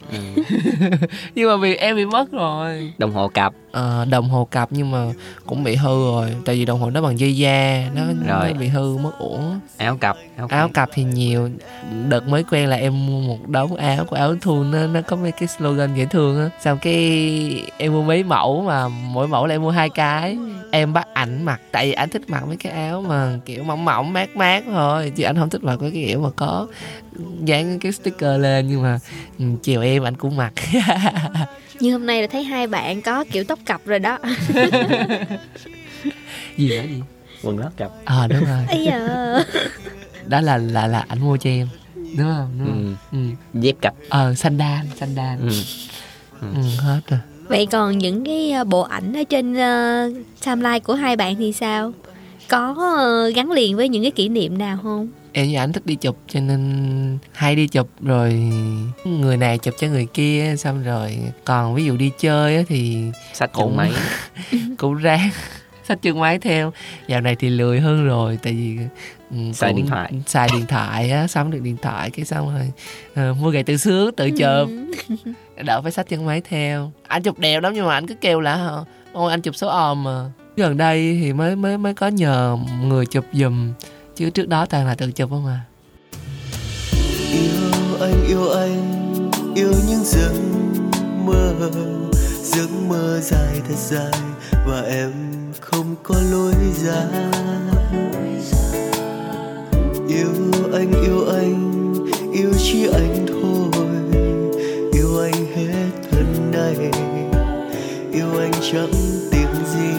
Nhưng mà vì em bị mất rồi. Đồng hồ cặp. Đồng hồ cặp nhưng mà cũng bị hư rồi, tại vì đồng hồ nó bằng dây da, nó bị hư mất uổng. Áo cặp thì nhiều. Đợt mới quen là em mua một đống áo của Áo Thun, nó có mấy cái slogan dễ thương á. Xong cái em mua mấy mẫu, mà mỗi mẫu là em mua 2 cái. Em bắt ảnh mặc, tại vì ảnh thích mặc mấy cái áo mà kiểu mỏng mỏng mát thôi, chứ ảnh không thích mặc mấy cái kiểu mà có dán cái sticker lên. Nhưng mà chiều em ảnh cũng mặc. Như hôm nay là thấy hai bạn có kiểu tóc cặp rồi đó. Gì đó gì? Quần lót cặp. Đúng rồi. Ây da. Đó là ảnh mua cho em, đúng không? Dép cặp. Sandal. Hết rồi. Vậy còn những cái bộ ảnh ở trên timeline của hai bạn thì sao? Có gắn liền với những cái kỷ niệm nào không? Em với ảnh thích đi chụp cho nên hay đi chụp, rồi người này chụp cho người kia, xong rồi còn ví dụ đi chơi á thì xách chân máy. Cũng ráng xách chân máy theo. Dạo này thì lười hơn rồi, tại vì xài điện thoại á, sắm được điện thoại cái xong rồi mua gậy tự sướng tự chụp, đỡ phải xách chân máy theo. Anh chụp đẹp lắm nhưng mà anh cứ kêu là ôi anh chụp số ôm mà. Gần đây thì mới có nhờ người chụp giùm, chứ trước đó toàn là tự chụp không à. Yêu anh, yêu những giấc mơ dài thật dài và em không có lối ra. Yêu anh, yêu chỉ anh thôi, yêu anh hết thân này, yêu anh chẳng tiếc gì.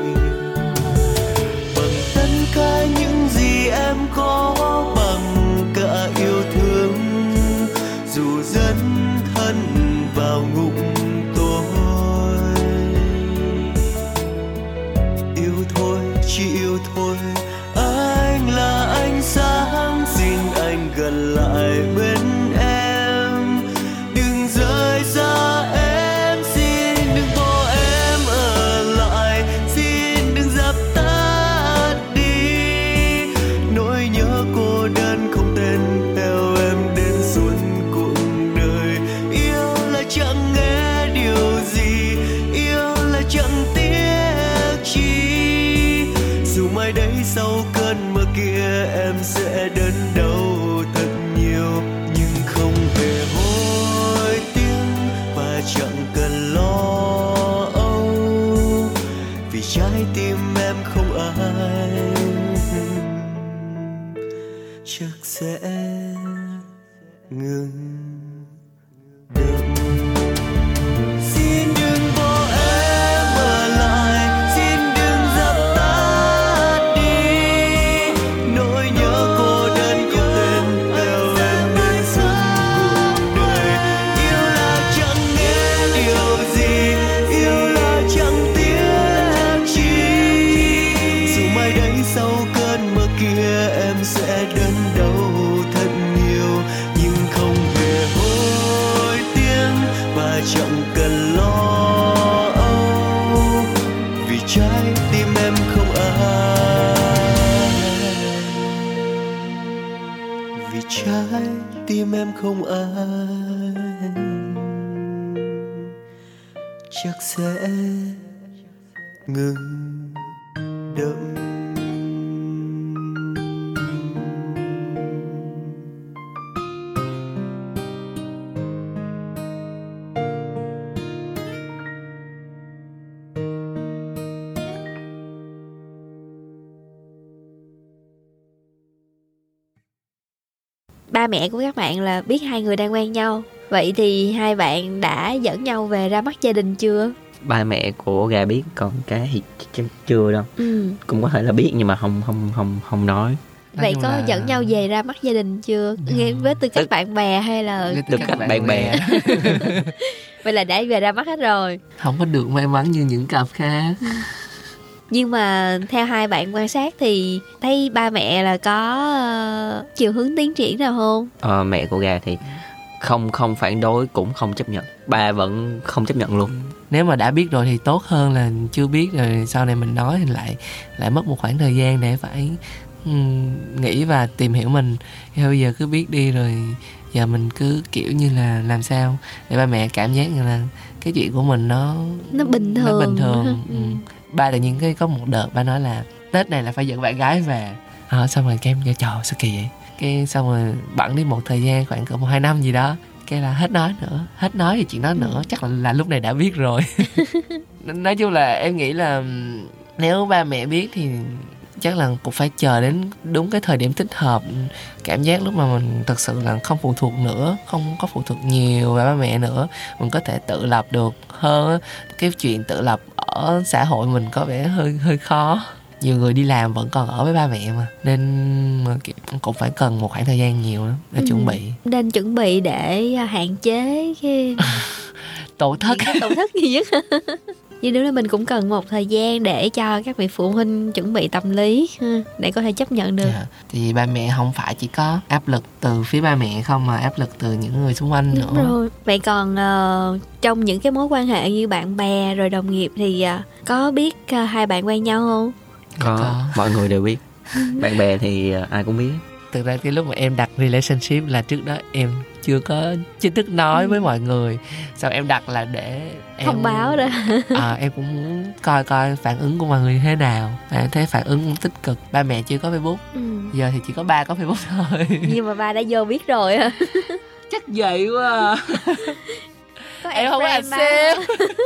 Bằng tất cả những gì em có, bằng cả yêu thương, dù dấn thân vào ngục tôi. Yêu thôi, chỉ yêu thôi, anh là ánh sáng, xin anh gần lại bên em, đừng rời xa em, xin đừng bỏ em ở chắc sẽ ngừng đậm. Xin đừng bỏ em ở lại, xin đừng dập tắt đi nỗi nhớ cô đơn không tên theo em đến suốt cuộc đời. Yêu là chẳng nghe điều gì, yêu là chẳng tiếc chi, dù mai đây sau cơn mưa kia em sẽ đớn đau thật nhiều, nhưng không hề hối tiếc và chẳng cần lo âu, vì trái tim em không ai, vì trái tim em không ai, chắc sẽ ngừng đậm. Ba mẹ của các bạn là biết hai người đang quen nhau. Vậy thì hai bạn đã dẫn nhau về ra mắt gia đình chưa? Ba mẹ của Gà biết, còn cái thì chưa đâu. Cũng có thể là biết nhưng mà không nói. Vậy có là dẫn nhau về ra mắt gia đình chưa? Nghe với tư cách bạn bè hay là tư cách bạn bè? Vậy là đã về ra mắt hết rồi. Không có được may mắn như những cặp khác. Nhưng mà theo hai bạn quan sát thì thấy ba mẹ là có chiều hướng tiến triển nào không? Mẹ của Gà thì không phản đối cũng không chấp nhận. Ba vẫn không chấp nhận luôn. Nếu mà đã biết rồi thì tốt hơn là chưa biết, rồi sau này mình nói thì lại mất một khoảng thời gian để phải nghĩ và tìm hiểu mình. Thì bây giờ cứ biết đi, rồi giờ mình cứ kiểu như là làm sao để ba mẹ cảm giác như là cái chuyện của mình nó bình thường. Ba tự nhiên có một đợt ba nói là Tết này là phải dẫn bạn gái về. Xong rồi em kêu trời sao kỳ vậy. Cái xong rồi bẵng đi một thời gian khoảng cỡ 1-2 năm gì đó, cái là hết nói thì chuyện đó nữa. Chắc là lúc này đã biết rồi. Nói chung là em nghĩ là nếu ba mẹ biết thì chắc là cũng phải chờ đến đúng cái thời điểm thích hợp, cảm giác lúc mà mình thật sự là không phụ thuộc nữa, không có phụ thuộc nhiều vào ba mẹ nữa, mình có thể tự lập được hơn. Cái chuyện tự lập ở xã hội mình có vẻ hơi khó. Nhiều người đi làm vẫn còn ở với ba mẹ mà, nên cũng phải cần một khoảng thời gian nhiều lắm để chuẩn bị. Nên chuẩn bị để hạn chế cái tổn thất gì nhất. Nhưng nếu là mình cũng cần một thời gian để cho các vị phụ huynh chuẩn bị tâm lý để có thể chấp nhận được. Thì ba mẹ không phải chỉ có áp lực từ phía ba mẹ không, mà áp lực từ những người xung quanh nữa. Đúng rồi. Vậy còn trong những cái mối quan hệ như bạn bè rồi đồng nghiệp thì có biết hai bạn quen nhau không? Có. Mọi người đều biết. Bạn bè thì ai cũng biết. Thực ra cái lúc mà em đặt relationship là trước đó em chưa có chính thức nói với mọi người. Sau em đặt là để em thông báo đó. Em cũng muốn coi phản ứng của mọi người thế nào. Em thấy phản ứng cũng tích cực. Ba mẹ chưa có Facebook. Giờ thì chỉ có ba có Facebook thôi. Nhưng mà ba đã vô biết rồi. Chắc vậy quá. Em không có accept.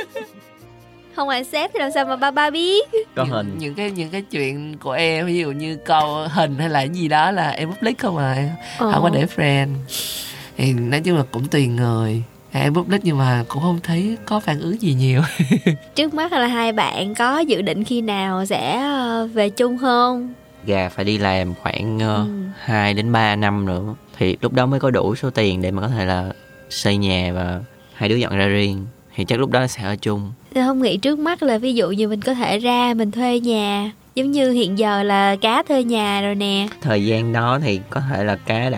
Không accept thì làm sao mà ba biết. Có hình. Những cái chuyện của em, ví dụ như câu hình hay là cái gì đó là em public không à. Không có để friend. Thì nói chung là cũng tùy người. Em public nhưng mà cũng không thấy có phản ứng gì nhiều. Trước mắt là hai bạn có dự định khi nào sẽ về chung không? Gà phải đi làm khoảng 2-3 năm nữa thì lúc đó mới có đủ số tiền để mà có thể là xây nhà và hai đứa dọn ra riêng. Thì chắc lúc đó sẽ ở chung. Không nghĩ trước mắt là ví dụ như mình có thể ra mình thuê nhà, giống như hiện giờ là Cá thuê nhà rồi nè. Thời gian đó thì có thể là Cá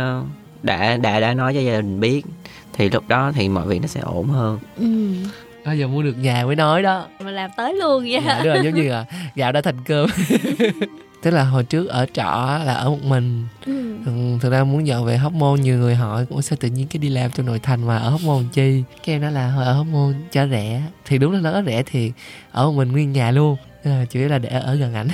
đã nói cho gia đình biết, thì lúc đó thì mọi việc nó sẽ ổn hơn. Bây giờ mua được nhà mới nói đó. Mà làm tới luôn vậy. Dạ, đúng rồi, giống như là gạo đã thành cơm. Tức là hồi trước ở trọ là ở một mình. Thực ra muốn dọn về Hóc Môn, nhiều người hỏi ủa sao tự nhiên cái đi làm trong nội thành mà ở Hóc Môn chi. Cái em nói là hồi ở Hóc Môn cho rẻ. Thì đúng là nó rẻ thì ở một mình nguyên nhà luôn. Chủ yếu là để ở gần ảnh.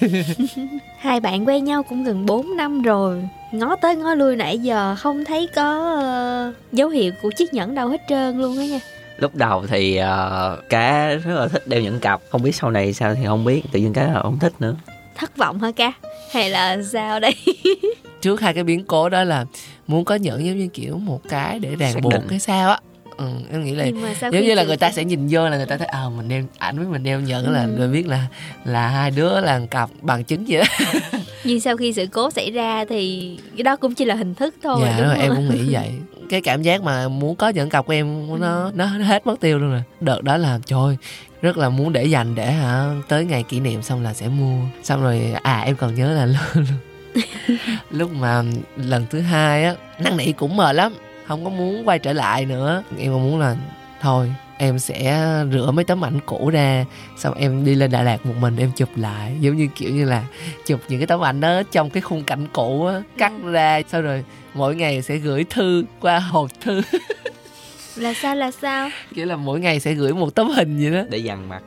Hai bạn quen nhau cũng gần 4 năm rồi, ngó tới ngó lui nãy giờ không thấy có dấu hiệu của chiếc nhẫn đâu hết trơn luôn á nha. Lúc đầu thì Cá rất là thích đeo nhẫn cặp, không biết sau này sao thì không biết, tự nhiên Cá là không thích nữa. thất vọng hả ca? Hay là sao đây? Trước hai cái biến cố đó là muốn có nhẫn giống như kiểu một cái để ràng buộc cái sao á. Em nghĩ là giống như là người ta sẽ nhìn vô là người ta thấy mình đeo ảnh với mình đeo nhẫn là người biết là hai đứa là cặp bằng chứng vậy đó. Nhưng sau khi sự cố xảy ra thì cái đó cũng chỉ là hình thức thôi. Dạ đúng rồi, không? em cũng nghĩ vậy. Cái cảm giác mà muốn có nhẫn cặp của em nó hết mất tiêu luôn rồi. Đợt đó là trời, rất là muốn để dành để tới ngày kỷ niệm xong là sẽ mua. Xong rồi em còn nhớ là lúc mà lần thứ hai á, năn nỉ cũng mệt lắm, không có muốn quay trở lại nữa. Em còn muốn là thôi em sẽ rửa mấy tấm ảnh cũ ra, xong em đi lên Đà Lạt một mình em chụp lại, giống như kiểu như là chụp những cái tấm ảnh đó trong cái khung cảnh cũ á, cắt ra, sau rồi mỗi ngày sẽ gửi thư qua hộp thư. Là sao? Kiểu là mỗi ngày sẽ gửi một tấm hình vậy đó để dằn mặt.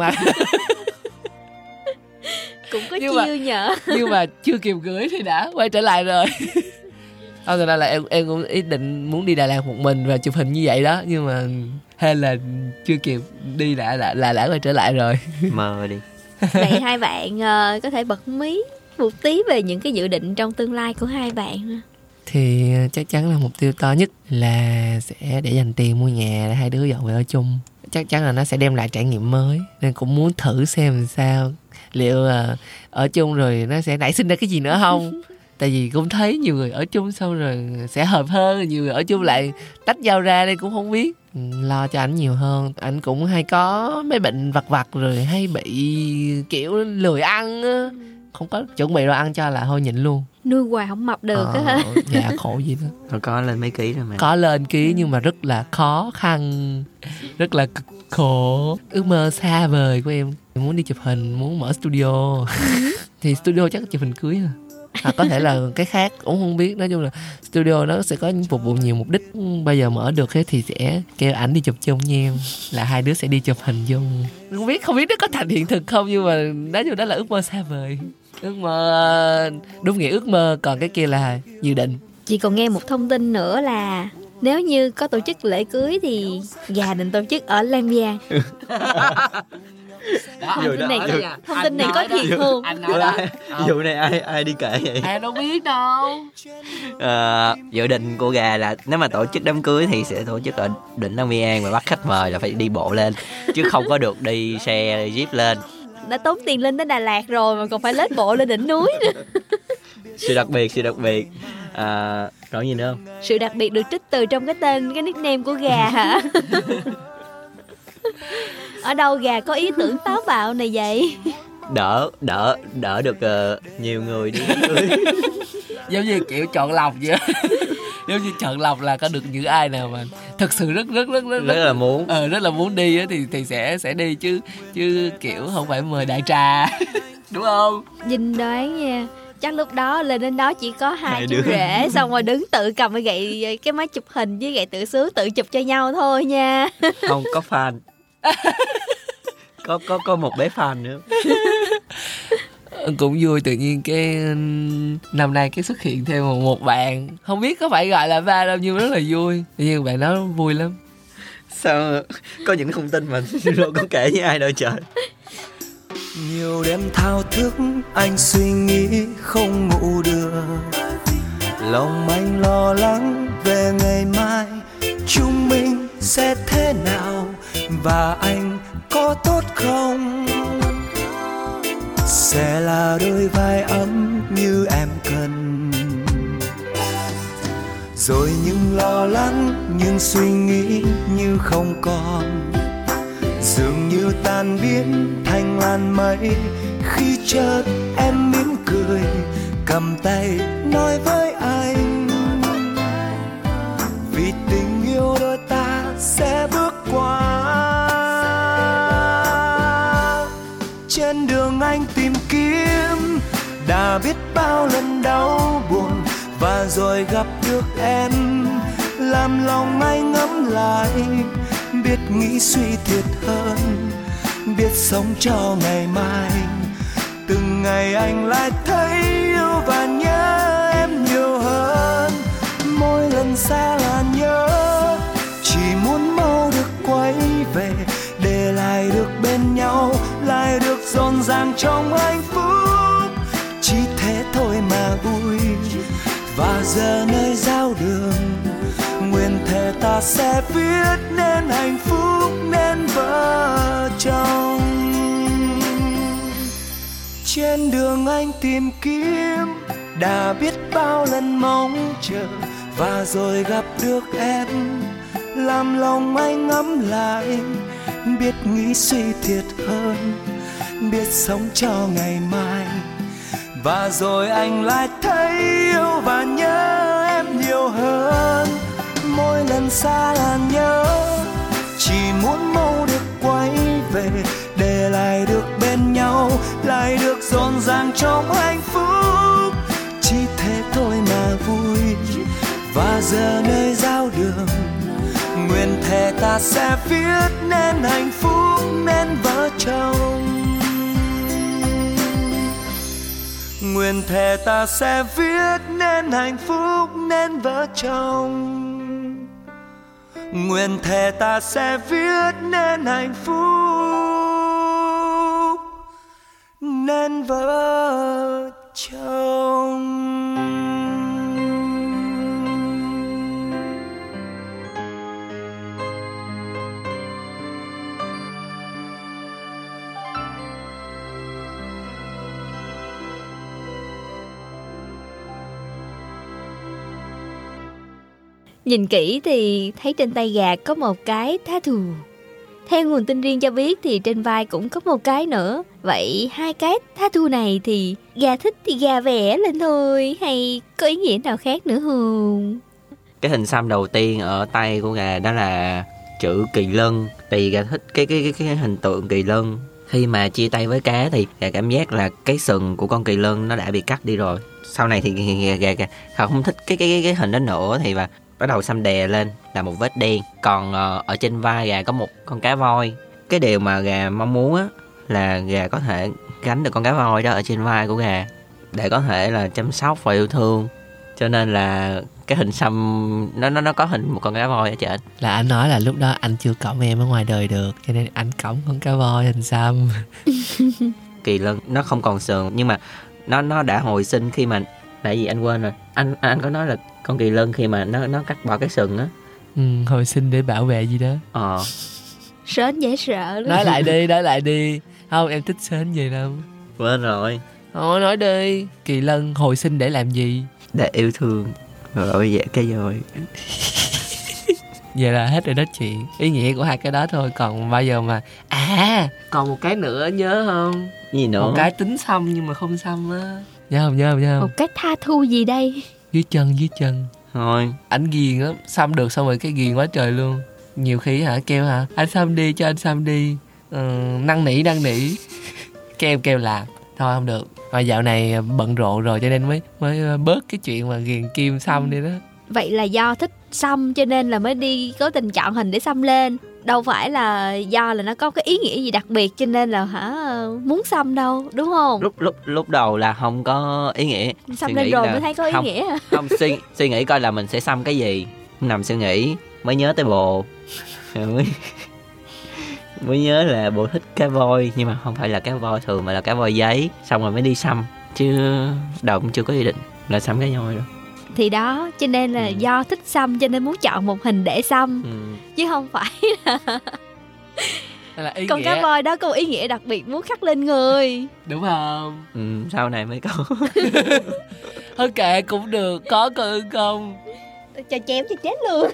Cũng có chiêu nhở. Nhưng mà chưa kịp gửi thì đã quay trở lại rồi. Thật ra là em cũng ý định muốn đi Đà Lạt một mình và chụp hình như vậy đó, nhưng mà hay là chưa kịp đi đã quay trở lại rồi. Mơ đi. Vậy hai bạn có thể bật mí một tí về những cái dự định trong tương lai của hai bạn? Thì chắc chắn là mục tiêu to nhất là sẽ để dành tiền mua nhà để hai đứa dọn về ở chung. Chắc chắn là nó sẽ đem lại trải nghiệm mới, nên cũng muốn thử xem sao, liệu ở chung rồi nó sẽ nảy sinh ra cái gì nữa không. Tại vì cũng thấy nhiều người ở chung xong rồi sẽ hợp hơn, nhiều người ở chung lại tách nhau ra, nên cũng không biết. Lo cho ảnh nhiều hơn. Ảnh cũng hay có mấy bệnh vặt vặt rồi hay bị kiểu lười ăn á, không có chuẩn bị đồ ăn cho là thôi nhịn luôn. Nuôi hoài không mập được á hả? Dạ khổ gì đó. Nó có lên mấy ký rồi mà. Có lên ký nhưng mà rất là khó khăn, rất là cực khổ. Ước mơ xa vời của em muốn đi chụp hình, muốn mở studio. Thì studio chắc chụp hình cưới à. Hoặc có thể là cái khác cũng không biết. Nói chung là studio nó sẽ có phục vụ nhiều mục đích. Bây giờ mở được thì sẽ kêu ảnh đi chụp chung nhau, là hai đứa sẽ đi chụp hình chung. Không biết nó có thành hiện thực không, nhưng mà nói chung đó là ước mơ xa vời. Ước mơ đúng nghĩa ước mơ, còn cái kia là dự định. Chị còn nghe một thông tin nữa là nếu như có tổ chức lễ cưới thì gà định tổ chức ở Lam Giang. Thông tin này có thiệt không? Anh nói đó. Vụ này ai đi kể vậy? Em đâu biết đâu. Dự định của gà là nếu mà tổ chức đám cưới thì sẽ tổ chức ở đỉnh Long Biên và bắt khách mời là phải đi bộ lên, chứ không có được đi xe jeep lên. Đã tốn tiền lên tới Đà Lạt rồi mà còn phải lết bộ lên đỉnh núi nữa. Sự đặc biệt. Còn gì nữa không? Sự đặc biệt được trích từ trong cái tên, cái nickname của gà hả? Ở đâu gà có ý tưởng táo bạo này vậy? Đỡ được nhiều người đi cưới. Giống như kiểu chọn lọc vậy. Giống như chọn lọc là có được những ai nào mà thực sự rất là muốn. Rất là muốn đi á thì sẽ đi, chứ kiểu không phải mời đại trà. Đúng không? Dinh đoán nha, chắc lúc đó lên đến đó chỉ có hai chú rể, xong rồi đứng tự cầm cái gậy, cái máy chụp hình với gậy tự sướng tự chụp cho nhau thôi nha. Không có fan. Có một bé fan nữa. Cũng vui, tự nhiên cái năm nay cái xuất hiện thêm một bạn, không biết có phải gọi là ba đâu nhưng rất là vui. Tự nhiên bạn đó vui lắm. Sao có những thông tin mà đâu có kể với ai đâu trời. Nhiều đêm thao thức anh suy nghĩ không ngủ được, lòng anh lo lắng về ngày mai chúng mình sẽ thế nào, và anh có tốt không, sẽ là đôi vai ấm như em cần. Rồi những lo lắng, những suy nghĩ như không còn, dường như tan biến thành làn mây khi chợt em mỉm cười cầm tay nói với anh, vì tình yêu đôi ta sẽ bước qua. Trên đường anh tìm kiếm đã biết bao lần đau buồn, và rồi gặp được em làm lòng anh ngẫm lại, biết nghĩ suy thiệt hơn, biết sống cho ngày mai. Từng ngày anh lại thấy yêu và nhớ em nhiều hơn, mỗi lần xa là nhớ, chỉ muốn mau được quay về để lại được bên nhau, lại được rộn ràng trong hạnh phúc. Và giờ nơi giao đường nguyện thề ta sẽ viết nên hạnh phúc nên vợ chồng. Trên đường anh tìm kiếm đã biết bao lần mong chờ, và rồi gặp được em làm lòng anh ấm lại, biết nghĩ suy thiệt hơn, biết sống cho ngày mai. Và rồi anh lại thấy yêu và nhớ em nhiều hơn. Mỗi lần xa là nhớ, chỉ muốn mau được quay về, để lại được bên nhau, lại được rộn ràng trong hạnh phúc. Chỉ thế thôi mà vui. Và giờ nơi giao đường nguyện thề ta sẽ viết nên hạnh phúc nên vợ chồng. Nguyện thề ta sẽ viết nên hạnh phúc nên vợ chồng. Nguyện thề ta sẽ viết nên hạnh phúc nên vợ chồng. Nhìn kỹ thì thấy trên tay gà có một cái tattoo. Theo nguồn tin riêng cho biết thì trên vai cũng có một cái nữa. Vậy hai cái tattoo này thì gà thích thì gà vẽ lên thôi, hay có ý nghĩa nào khác nữa không? Cái hình xăm đầu tiên ở tay của gà đó là chữ kỳ lân. Vì gà thích cái hình tượng kỳ lân. Khi mà chia tay với cá thì gà cảm giác là cái sừng của con kỳ lân nó đã bị cắt đi rồi. Sau này thì gà không thích cái hình đó nữa, thì và bắt đầu xăm đè lên là một vết đen. Còn ở trên vai gà có một con cá voi. Cái điều mà gà mong muốn á là gà có thể gánh được con cá voi đó ở trên vai của gà để có thể là chăm sóc và yêu thương. Cho nên là cái hình xăm nó có hình một con cá voi ở trên. Là anh nói là lúc đó anh chưa cõng em ở ngoài đời được, cho nên anh cõng con cá voi hình xăm. Kỳ lân nó không còn sườn, nhưng mà nó đã hồi sinh khi mà tại vì anh quên rồi. Anh có nói là con kỳ lân khi mà nó cắt bỏ cái sừng á, hồi sinh để bảo vệ gì đó. Sến dễ sợ lắm. Nói lại đi. Không, em thích sến gì lắm. quên rồi. Thôi nói đi. Kỳ lân hồi sinh để làm gì? Để yêu thương rồi bảo vệ cái voi. Vậy là hết rồi đó chuyện. Ý nghĩa của hai cái đó thôi. Còn bao giờ mà còn một cái nữa nhớ không? Gì nữa? Một cái tính xăm nhưng mà không xăm á. Nhớ không? Một cái tattoo gì đây? Dưới chân. Thôi ảnh ghiền lắm. Xăm được xong rồi cái ghiền quá trời luôn. Nhiều khi kêu anh xăm đi, cho anh xăm đi. Năn nỉ kêu làm. Thôi không được. Mà dạo này bận rộn rồi cho nên mới bớt cái chuyện mà ghiền kim xăm đi đó. Vậy là do thích xăm cho nên là mới đi cố tình chọn hình để xăm lên, đâu phải là do là nó có cái ý nghĩa gì đặc biệt cho nên là muốn xăm đâu, đúng không? Lúc đầu là không có ý nghĩa. Xăm lên rồi mới thấy có ý nghĩa hả? Không, suy nghĩ coi là mình sẽ xăm cái gì, nằm suy nghĩ mới nhớ tới bồ. mới nhớ là bồ thích cá voi, nhưng mà không phải là cá voi thường mà là cá voi giấy. Xong rồi mới đi xăm, chứ đầu cũng chưa có ý định là xăm cái voi đâu. Thì đó, cho nên là do thích xăm cho nên muốn chọn một hình để xăm, chứ không phải là con nghĩa. Cá voi đó có ý nghĩa đặc biệt muốn khắc lên người, đúng không? Sau này mới có. Thôi kệ cũng được, có ưng không? Cho chém cho chết luôn.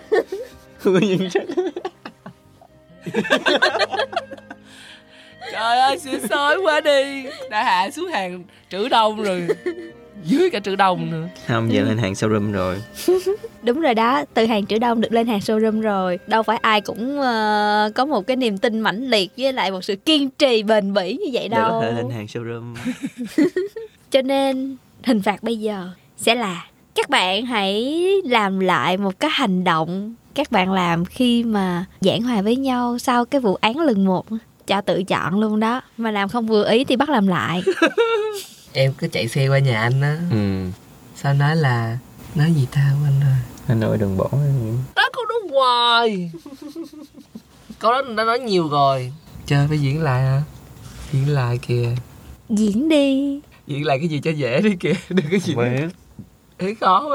Trời ơi, sữa sói quá đi. Đã hạ xuống hàng trữ đông rồi, dưới cả trữ đông nữa. Không, giờ lên hàng showroom rồi. Đúng rồi đó, từ hàng trữ đông được lên hàng showroom rồi. Đâu phải ai cũng có một cái niềm tin mãnh liệt với lại một sự kiên trì bền bỉ như vậy đâu. Để có thể lên hàng showroom. Cho nên hình phạt bây giờ sẽ là các bạn hãy làm lại một cái hành động các bạn làm khi mà giảng hòa với nhau sau cái vụ án lần 1. Cho tự chọn luôn đó. Mà làm không vừa ý thì bắt làm lại. Em cứ chạy xe qua nhà anh á. Sao nói là nói gì tao anh ơi? Anh ơi đừng bỏ em. Đó câu đó hoài. Câu đó đã nói nhiều rồi. Chơi phải diễn lại hả? Diễn lại kìa. Diễn đi. Diễn lại cái gì cho dễ đi kìa. Đừng cái gì biết. Thấy khó quá.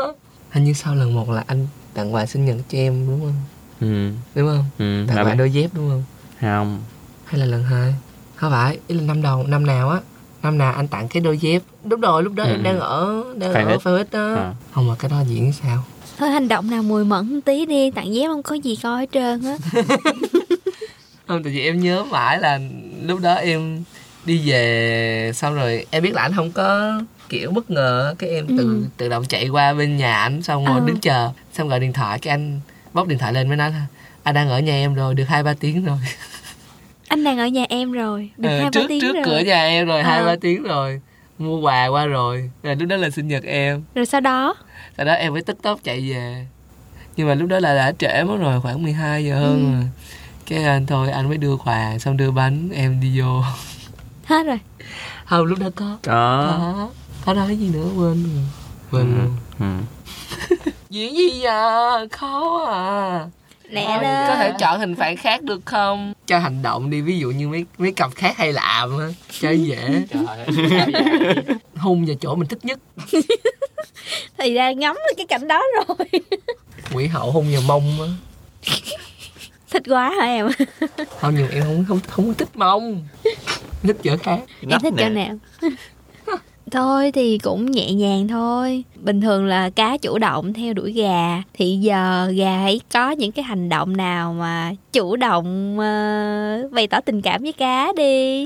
Hình như sau lần 1 là anh tặng quà sinh nhật cho em đúng không? Đúng không? Tặng quà đôi dép đúng không? Không. Hay là lần 2? Không phải, ý là năm nào á. Năm nào anh tặng cái đôi dép. Đúng rồi, lúc đó em đang ở Phan X đó. Không mà cái đó diễn sao? Thôi hành động nào mùi mẫn tí đi, tặng dép không có gì coi hết trơn á. Không, tại vì em nhớ mãi là lúc đó em đi về xong rồi em biết là anh không có kiểu bất ngờ, cái em tự động chạy qua bên nhà anh, xong rồi đứng chờ, xong gọi điện thoại, cái anh bóc điện thoại lên mới nói anh đang ở nhà em rồi, được 2-3 tiếng rồi. Anh đang ở nhà em rồi, được 2-3 tiếng trước rồi. Cửa nhà em rồi, 2-3 tiếng rồi, mua quà qua rồi. Rồi lúc đó là sinh nhật em. Rồi sau đó em mới tức tốc chạy về. Nhưng mà lúc đó là đã trễ mất rồi, khoảng 12 giờ hơn rồi. Cái anh mới đưa quà, xong đưa bánh, em đi vô. Hết rồi. Không, lúc đó có nói gì nữa, quên luôn. Diễn gì vậy? Khó à. Lẹ lên. Có thể chọn hình phạt khác được không? Cho hành động đi, ví dụ như mấy cặp khác hay làm á, cho dễ. Hôn vào chỗ mình thích nhất. Thì ra ngắm cái cảnh đó rồi. Quỷ hậu hôn vào mông á. Thích quá hả em? Không, nhưng em không có thích mông. Thích chỗ khác. Em thích chỗ nào? Thôi thì cũng nhẹ nhàng thôi. Bình thường là cá chủ động theo đuổi gà, thì giờ gà hãy có những cái hành động nào mà chủ động bày tỏ tình cảm với cá đi.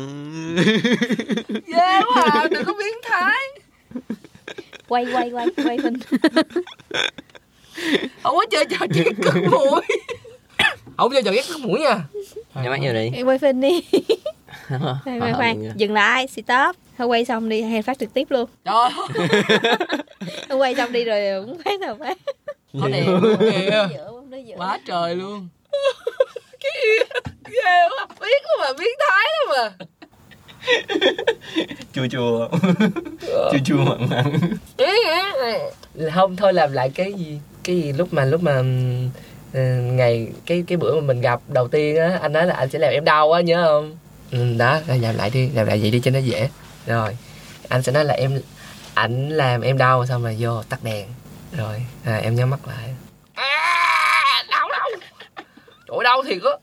Ghê quá à, đừng có biến thái. Quay Vinh. Không có chơi trò chuyện cất mũi. Không chơi trò ghét cất mũi nha. Nhắm mắt vô đi. Quay Vinh đi. Khoan, dừng lại, stop. Thôi quay xong đi, hay phát trực tiếp luôn. Trời. Thôi quay xong đi rồi cũng phát nào phát. Có đẹp kìa. Quá trời luôn. Cái gì ghê quá, biết mà, biến thái lắm mà. Chua mặn. Không, thôi làm lại cái gì lúc mà ngày cái bữa mà mình gặp đầu tiên á, anh nói là anh sẽ làm em đau á, nhớ không? Đó, làm lại vậy đi cho nó dễ. Rồi anh sẽ nói là ảnh làm em đau, xong rồi vô tắt đèn, rồi em nhắm mắt lại. Đau trời, đau thiệt á.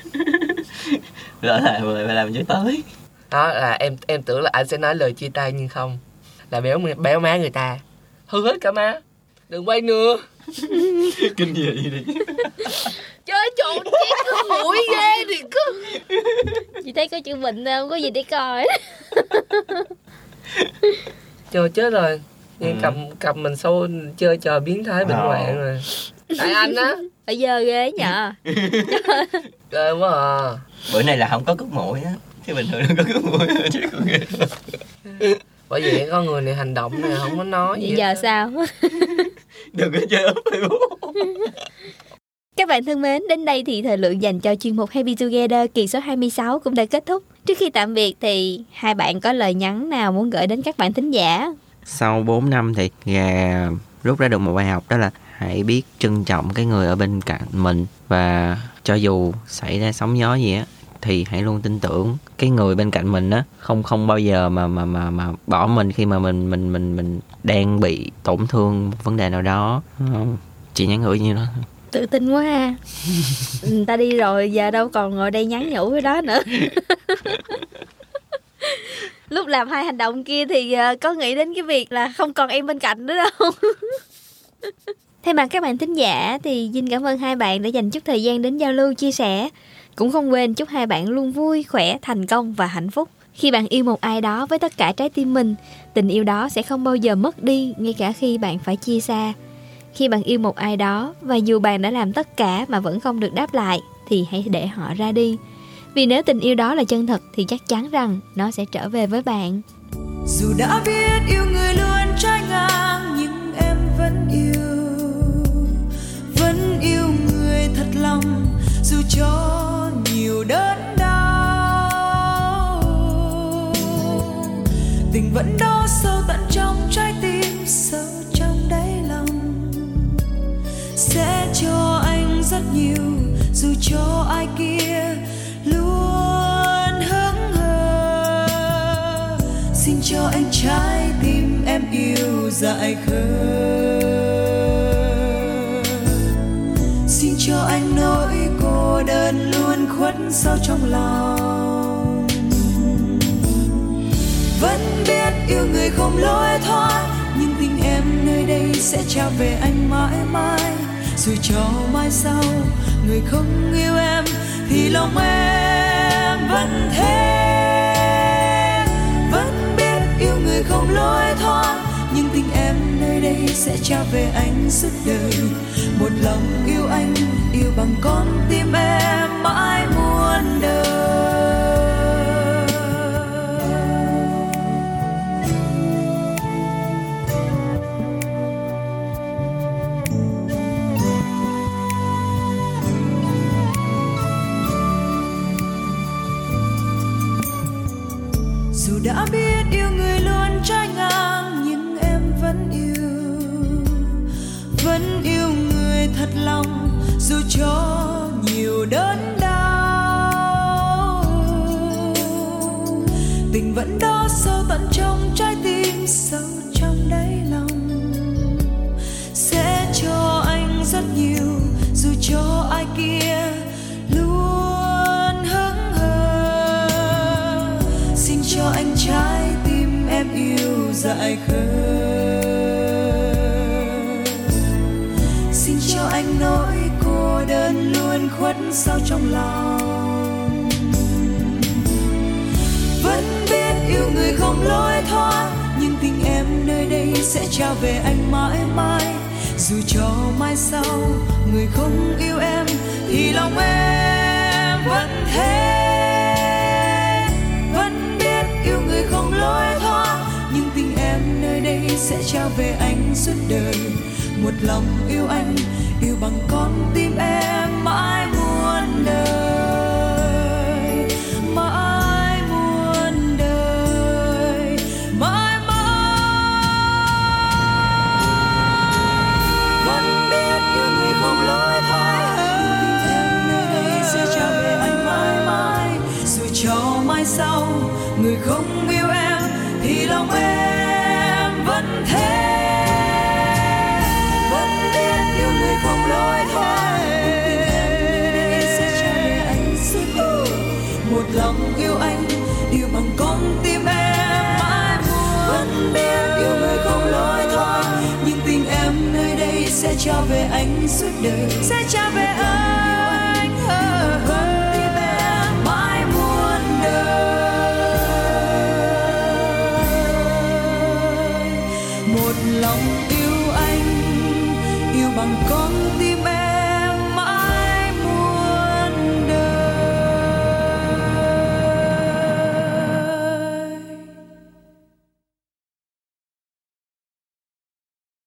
Rõ là phải làm cho tới. Đó là em tưởng là anh sẽ nói lời chia tay, nhưng không, là béo má người ta, hư hết cả má, đừng quay nữa. Kinh dị đi. Chơi trộn chết cái mũi ghê thì cứ. Chị thấy có chữ Vịnh không có gì để coi. Trời chết rồi. Nhưng cặp mình sâu chơi trò biến thái bệnh hoạn rồi. Tại anh á. Bây giờ ghê nhờ. Ghê quá à. Bữa nay là không có cúp mũi á, chứ bình thường nó có cúp mũi chứ còn ghê. Bởi vì có người này hành động này không có nói gì. Vậy giờ sao? Đừng có chơi ốp Facebook. Các bạn thân mến, đến đây thì thời lượng dành cho chuyên mục Happy Together kỳ số 26 cũng đã kết thúc. Trước khi tạm biệt thì hai bạn có lời nhắn nào muốn gửi đến các bạn thính giả? Sau 4 năm thì gà rút ra được một bài học, đó là hãy biết trân trọng cái người ở bên cạnh mình, và cho dù xảy ra sóng gió gì á thì hãy luôn tin tưởng cái người bên cạnh mình á, không bao giờ mà bỏ mình khi mà mình đang bị tổn thương một vấn đề nào đó. Chị nhắn gửi như đó. Tự tin quá ha. Ta đi rồi, giờ đâu còn ngồi đây nhắn nhủ cái đó nữa. Lúc làm hai hành động kia thì có nghĩ đến cái việc là không còn em bên cạnh nữa đâu. Thay mặt các bạn thính giả thì Vinh cảm ơn hai bạn đã dành chút thời gian đến giao lưu chia sẻ. Cũng không quên chúc hai bạn luôn vui, khỏe, thành công và hạnh phúc. Khi bạn yêu một ai đó với tất cả trái tim mình, tình yêu đó sẽ không bao giờ mất đi, ngay cả khi bạn phải chia xa. Khi bạn yêu một ai đó và dù bạn đã làm tất cả mà vẫn không được đáp lại, thì hãy để họ ra đi. Vì nếu tình yêu đó là chân thật thì chắc chắn rằng nó sẽ trở về với bạn. Dù đã biết yêu người luôn trái ngang, nhưng em vẫn yêu người thật lòng, dù cho nhiều đớn đau. Tình vẫn đó sâu tận trong trái tim, sâu trong đáy lòng, sẽ cho anh rất nhiều, dù cho ai kia luôn hững hờ. Xin cho anh trái tim em yêu dại khờ. đơn luôn khuất sâu trong lòng. Vẫn biết yêu người không lối thoát, nhưng tình em nơi đây sẽ trao về anh mãi mãi. Dù cho mai sau người không yêu em thì lòng em vẫn thế. Vẫn biết yêu người không lối thoát, nhưng tình em nơi đây sẽ trao về anh suốt đời. Một lòng yêu anh, yêu bằng con tim em mãi muôn đời. Dù đã biết yêu người luôn trái ngang, nhưng em vẫn yêu người thật lòng. Dù cho nhiều đớn đau, tình vẫn đó sâu tận trong trái tim, sâu trong đáy lòng. Sẽ cho anh rất nhiều, dù cho ai kia luôn hững hờ. Xin cho anh trái tim em yêu dại khờ. Xin cho anh nỗi cô đơn luôn khuất sâu trong lòng. Vẫn biết yêu người không lối thoát, nhưng tình em nơi đây sẽ trao về anh mãi mãi. Dù cho mai sau người không yêu em thì lòng em vẫn thế. Vẫn biết yêu người không lối thoát, nhưng tình em nơi đây sẽ trao về anh suốt đời. Một lòng yêu anh, yêu bằng con tim em mãi muôn đời. Mãi muôn đời, mãi mãi. Vẫn biết yêu người không lối thoát, nhưng tình em nơi đây sẽ trao về anh mãi mãi. Dù cho mai sau người không yêu em thì lòng em vẫn thế. Không lối thoát, sẽ trao về anh suốt đời. Một lòng yêu anh, yêu bằng con tim em mãi muôn. Vẫn biết yêu người không lối thoát, nhưng tình em nơi đây sẽ trao về anh suốt đời. Sẽ trao về anh, con tim em mãi muôn đời. Một lòng yêu anh, yêu bằng con tim em.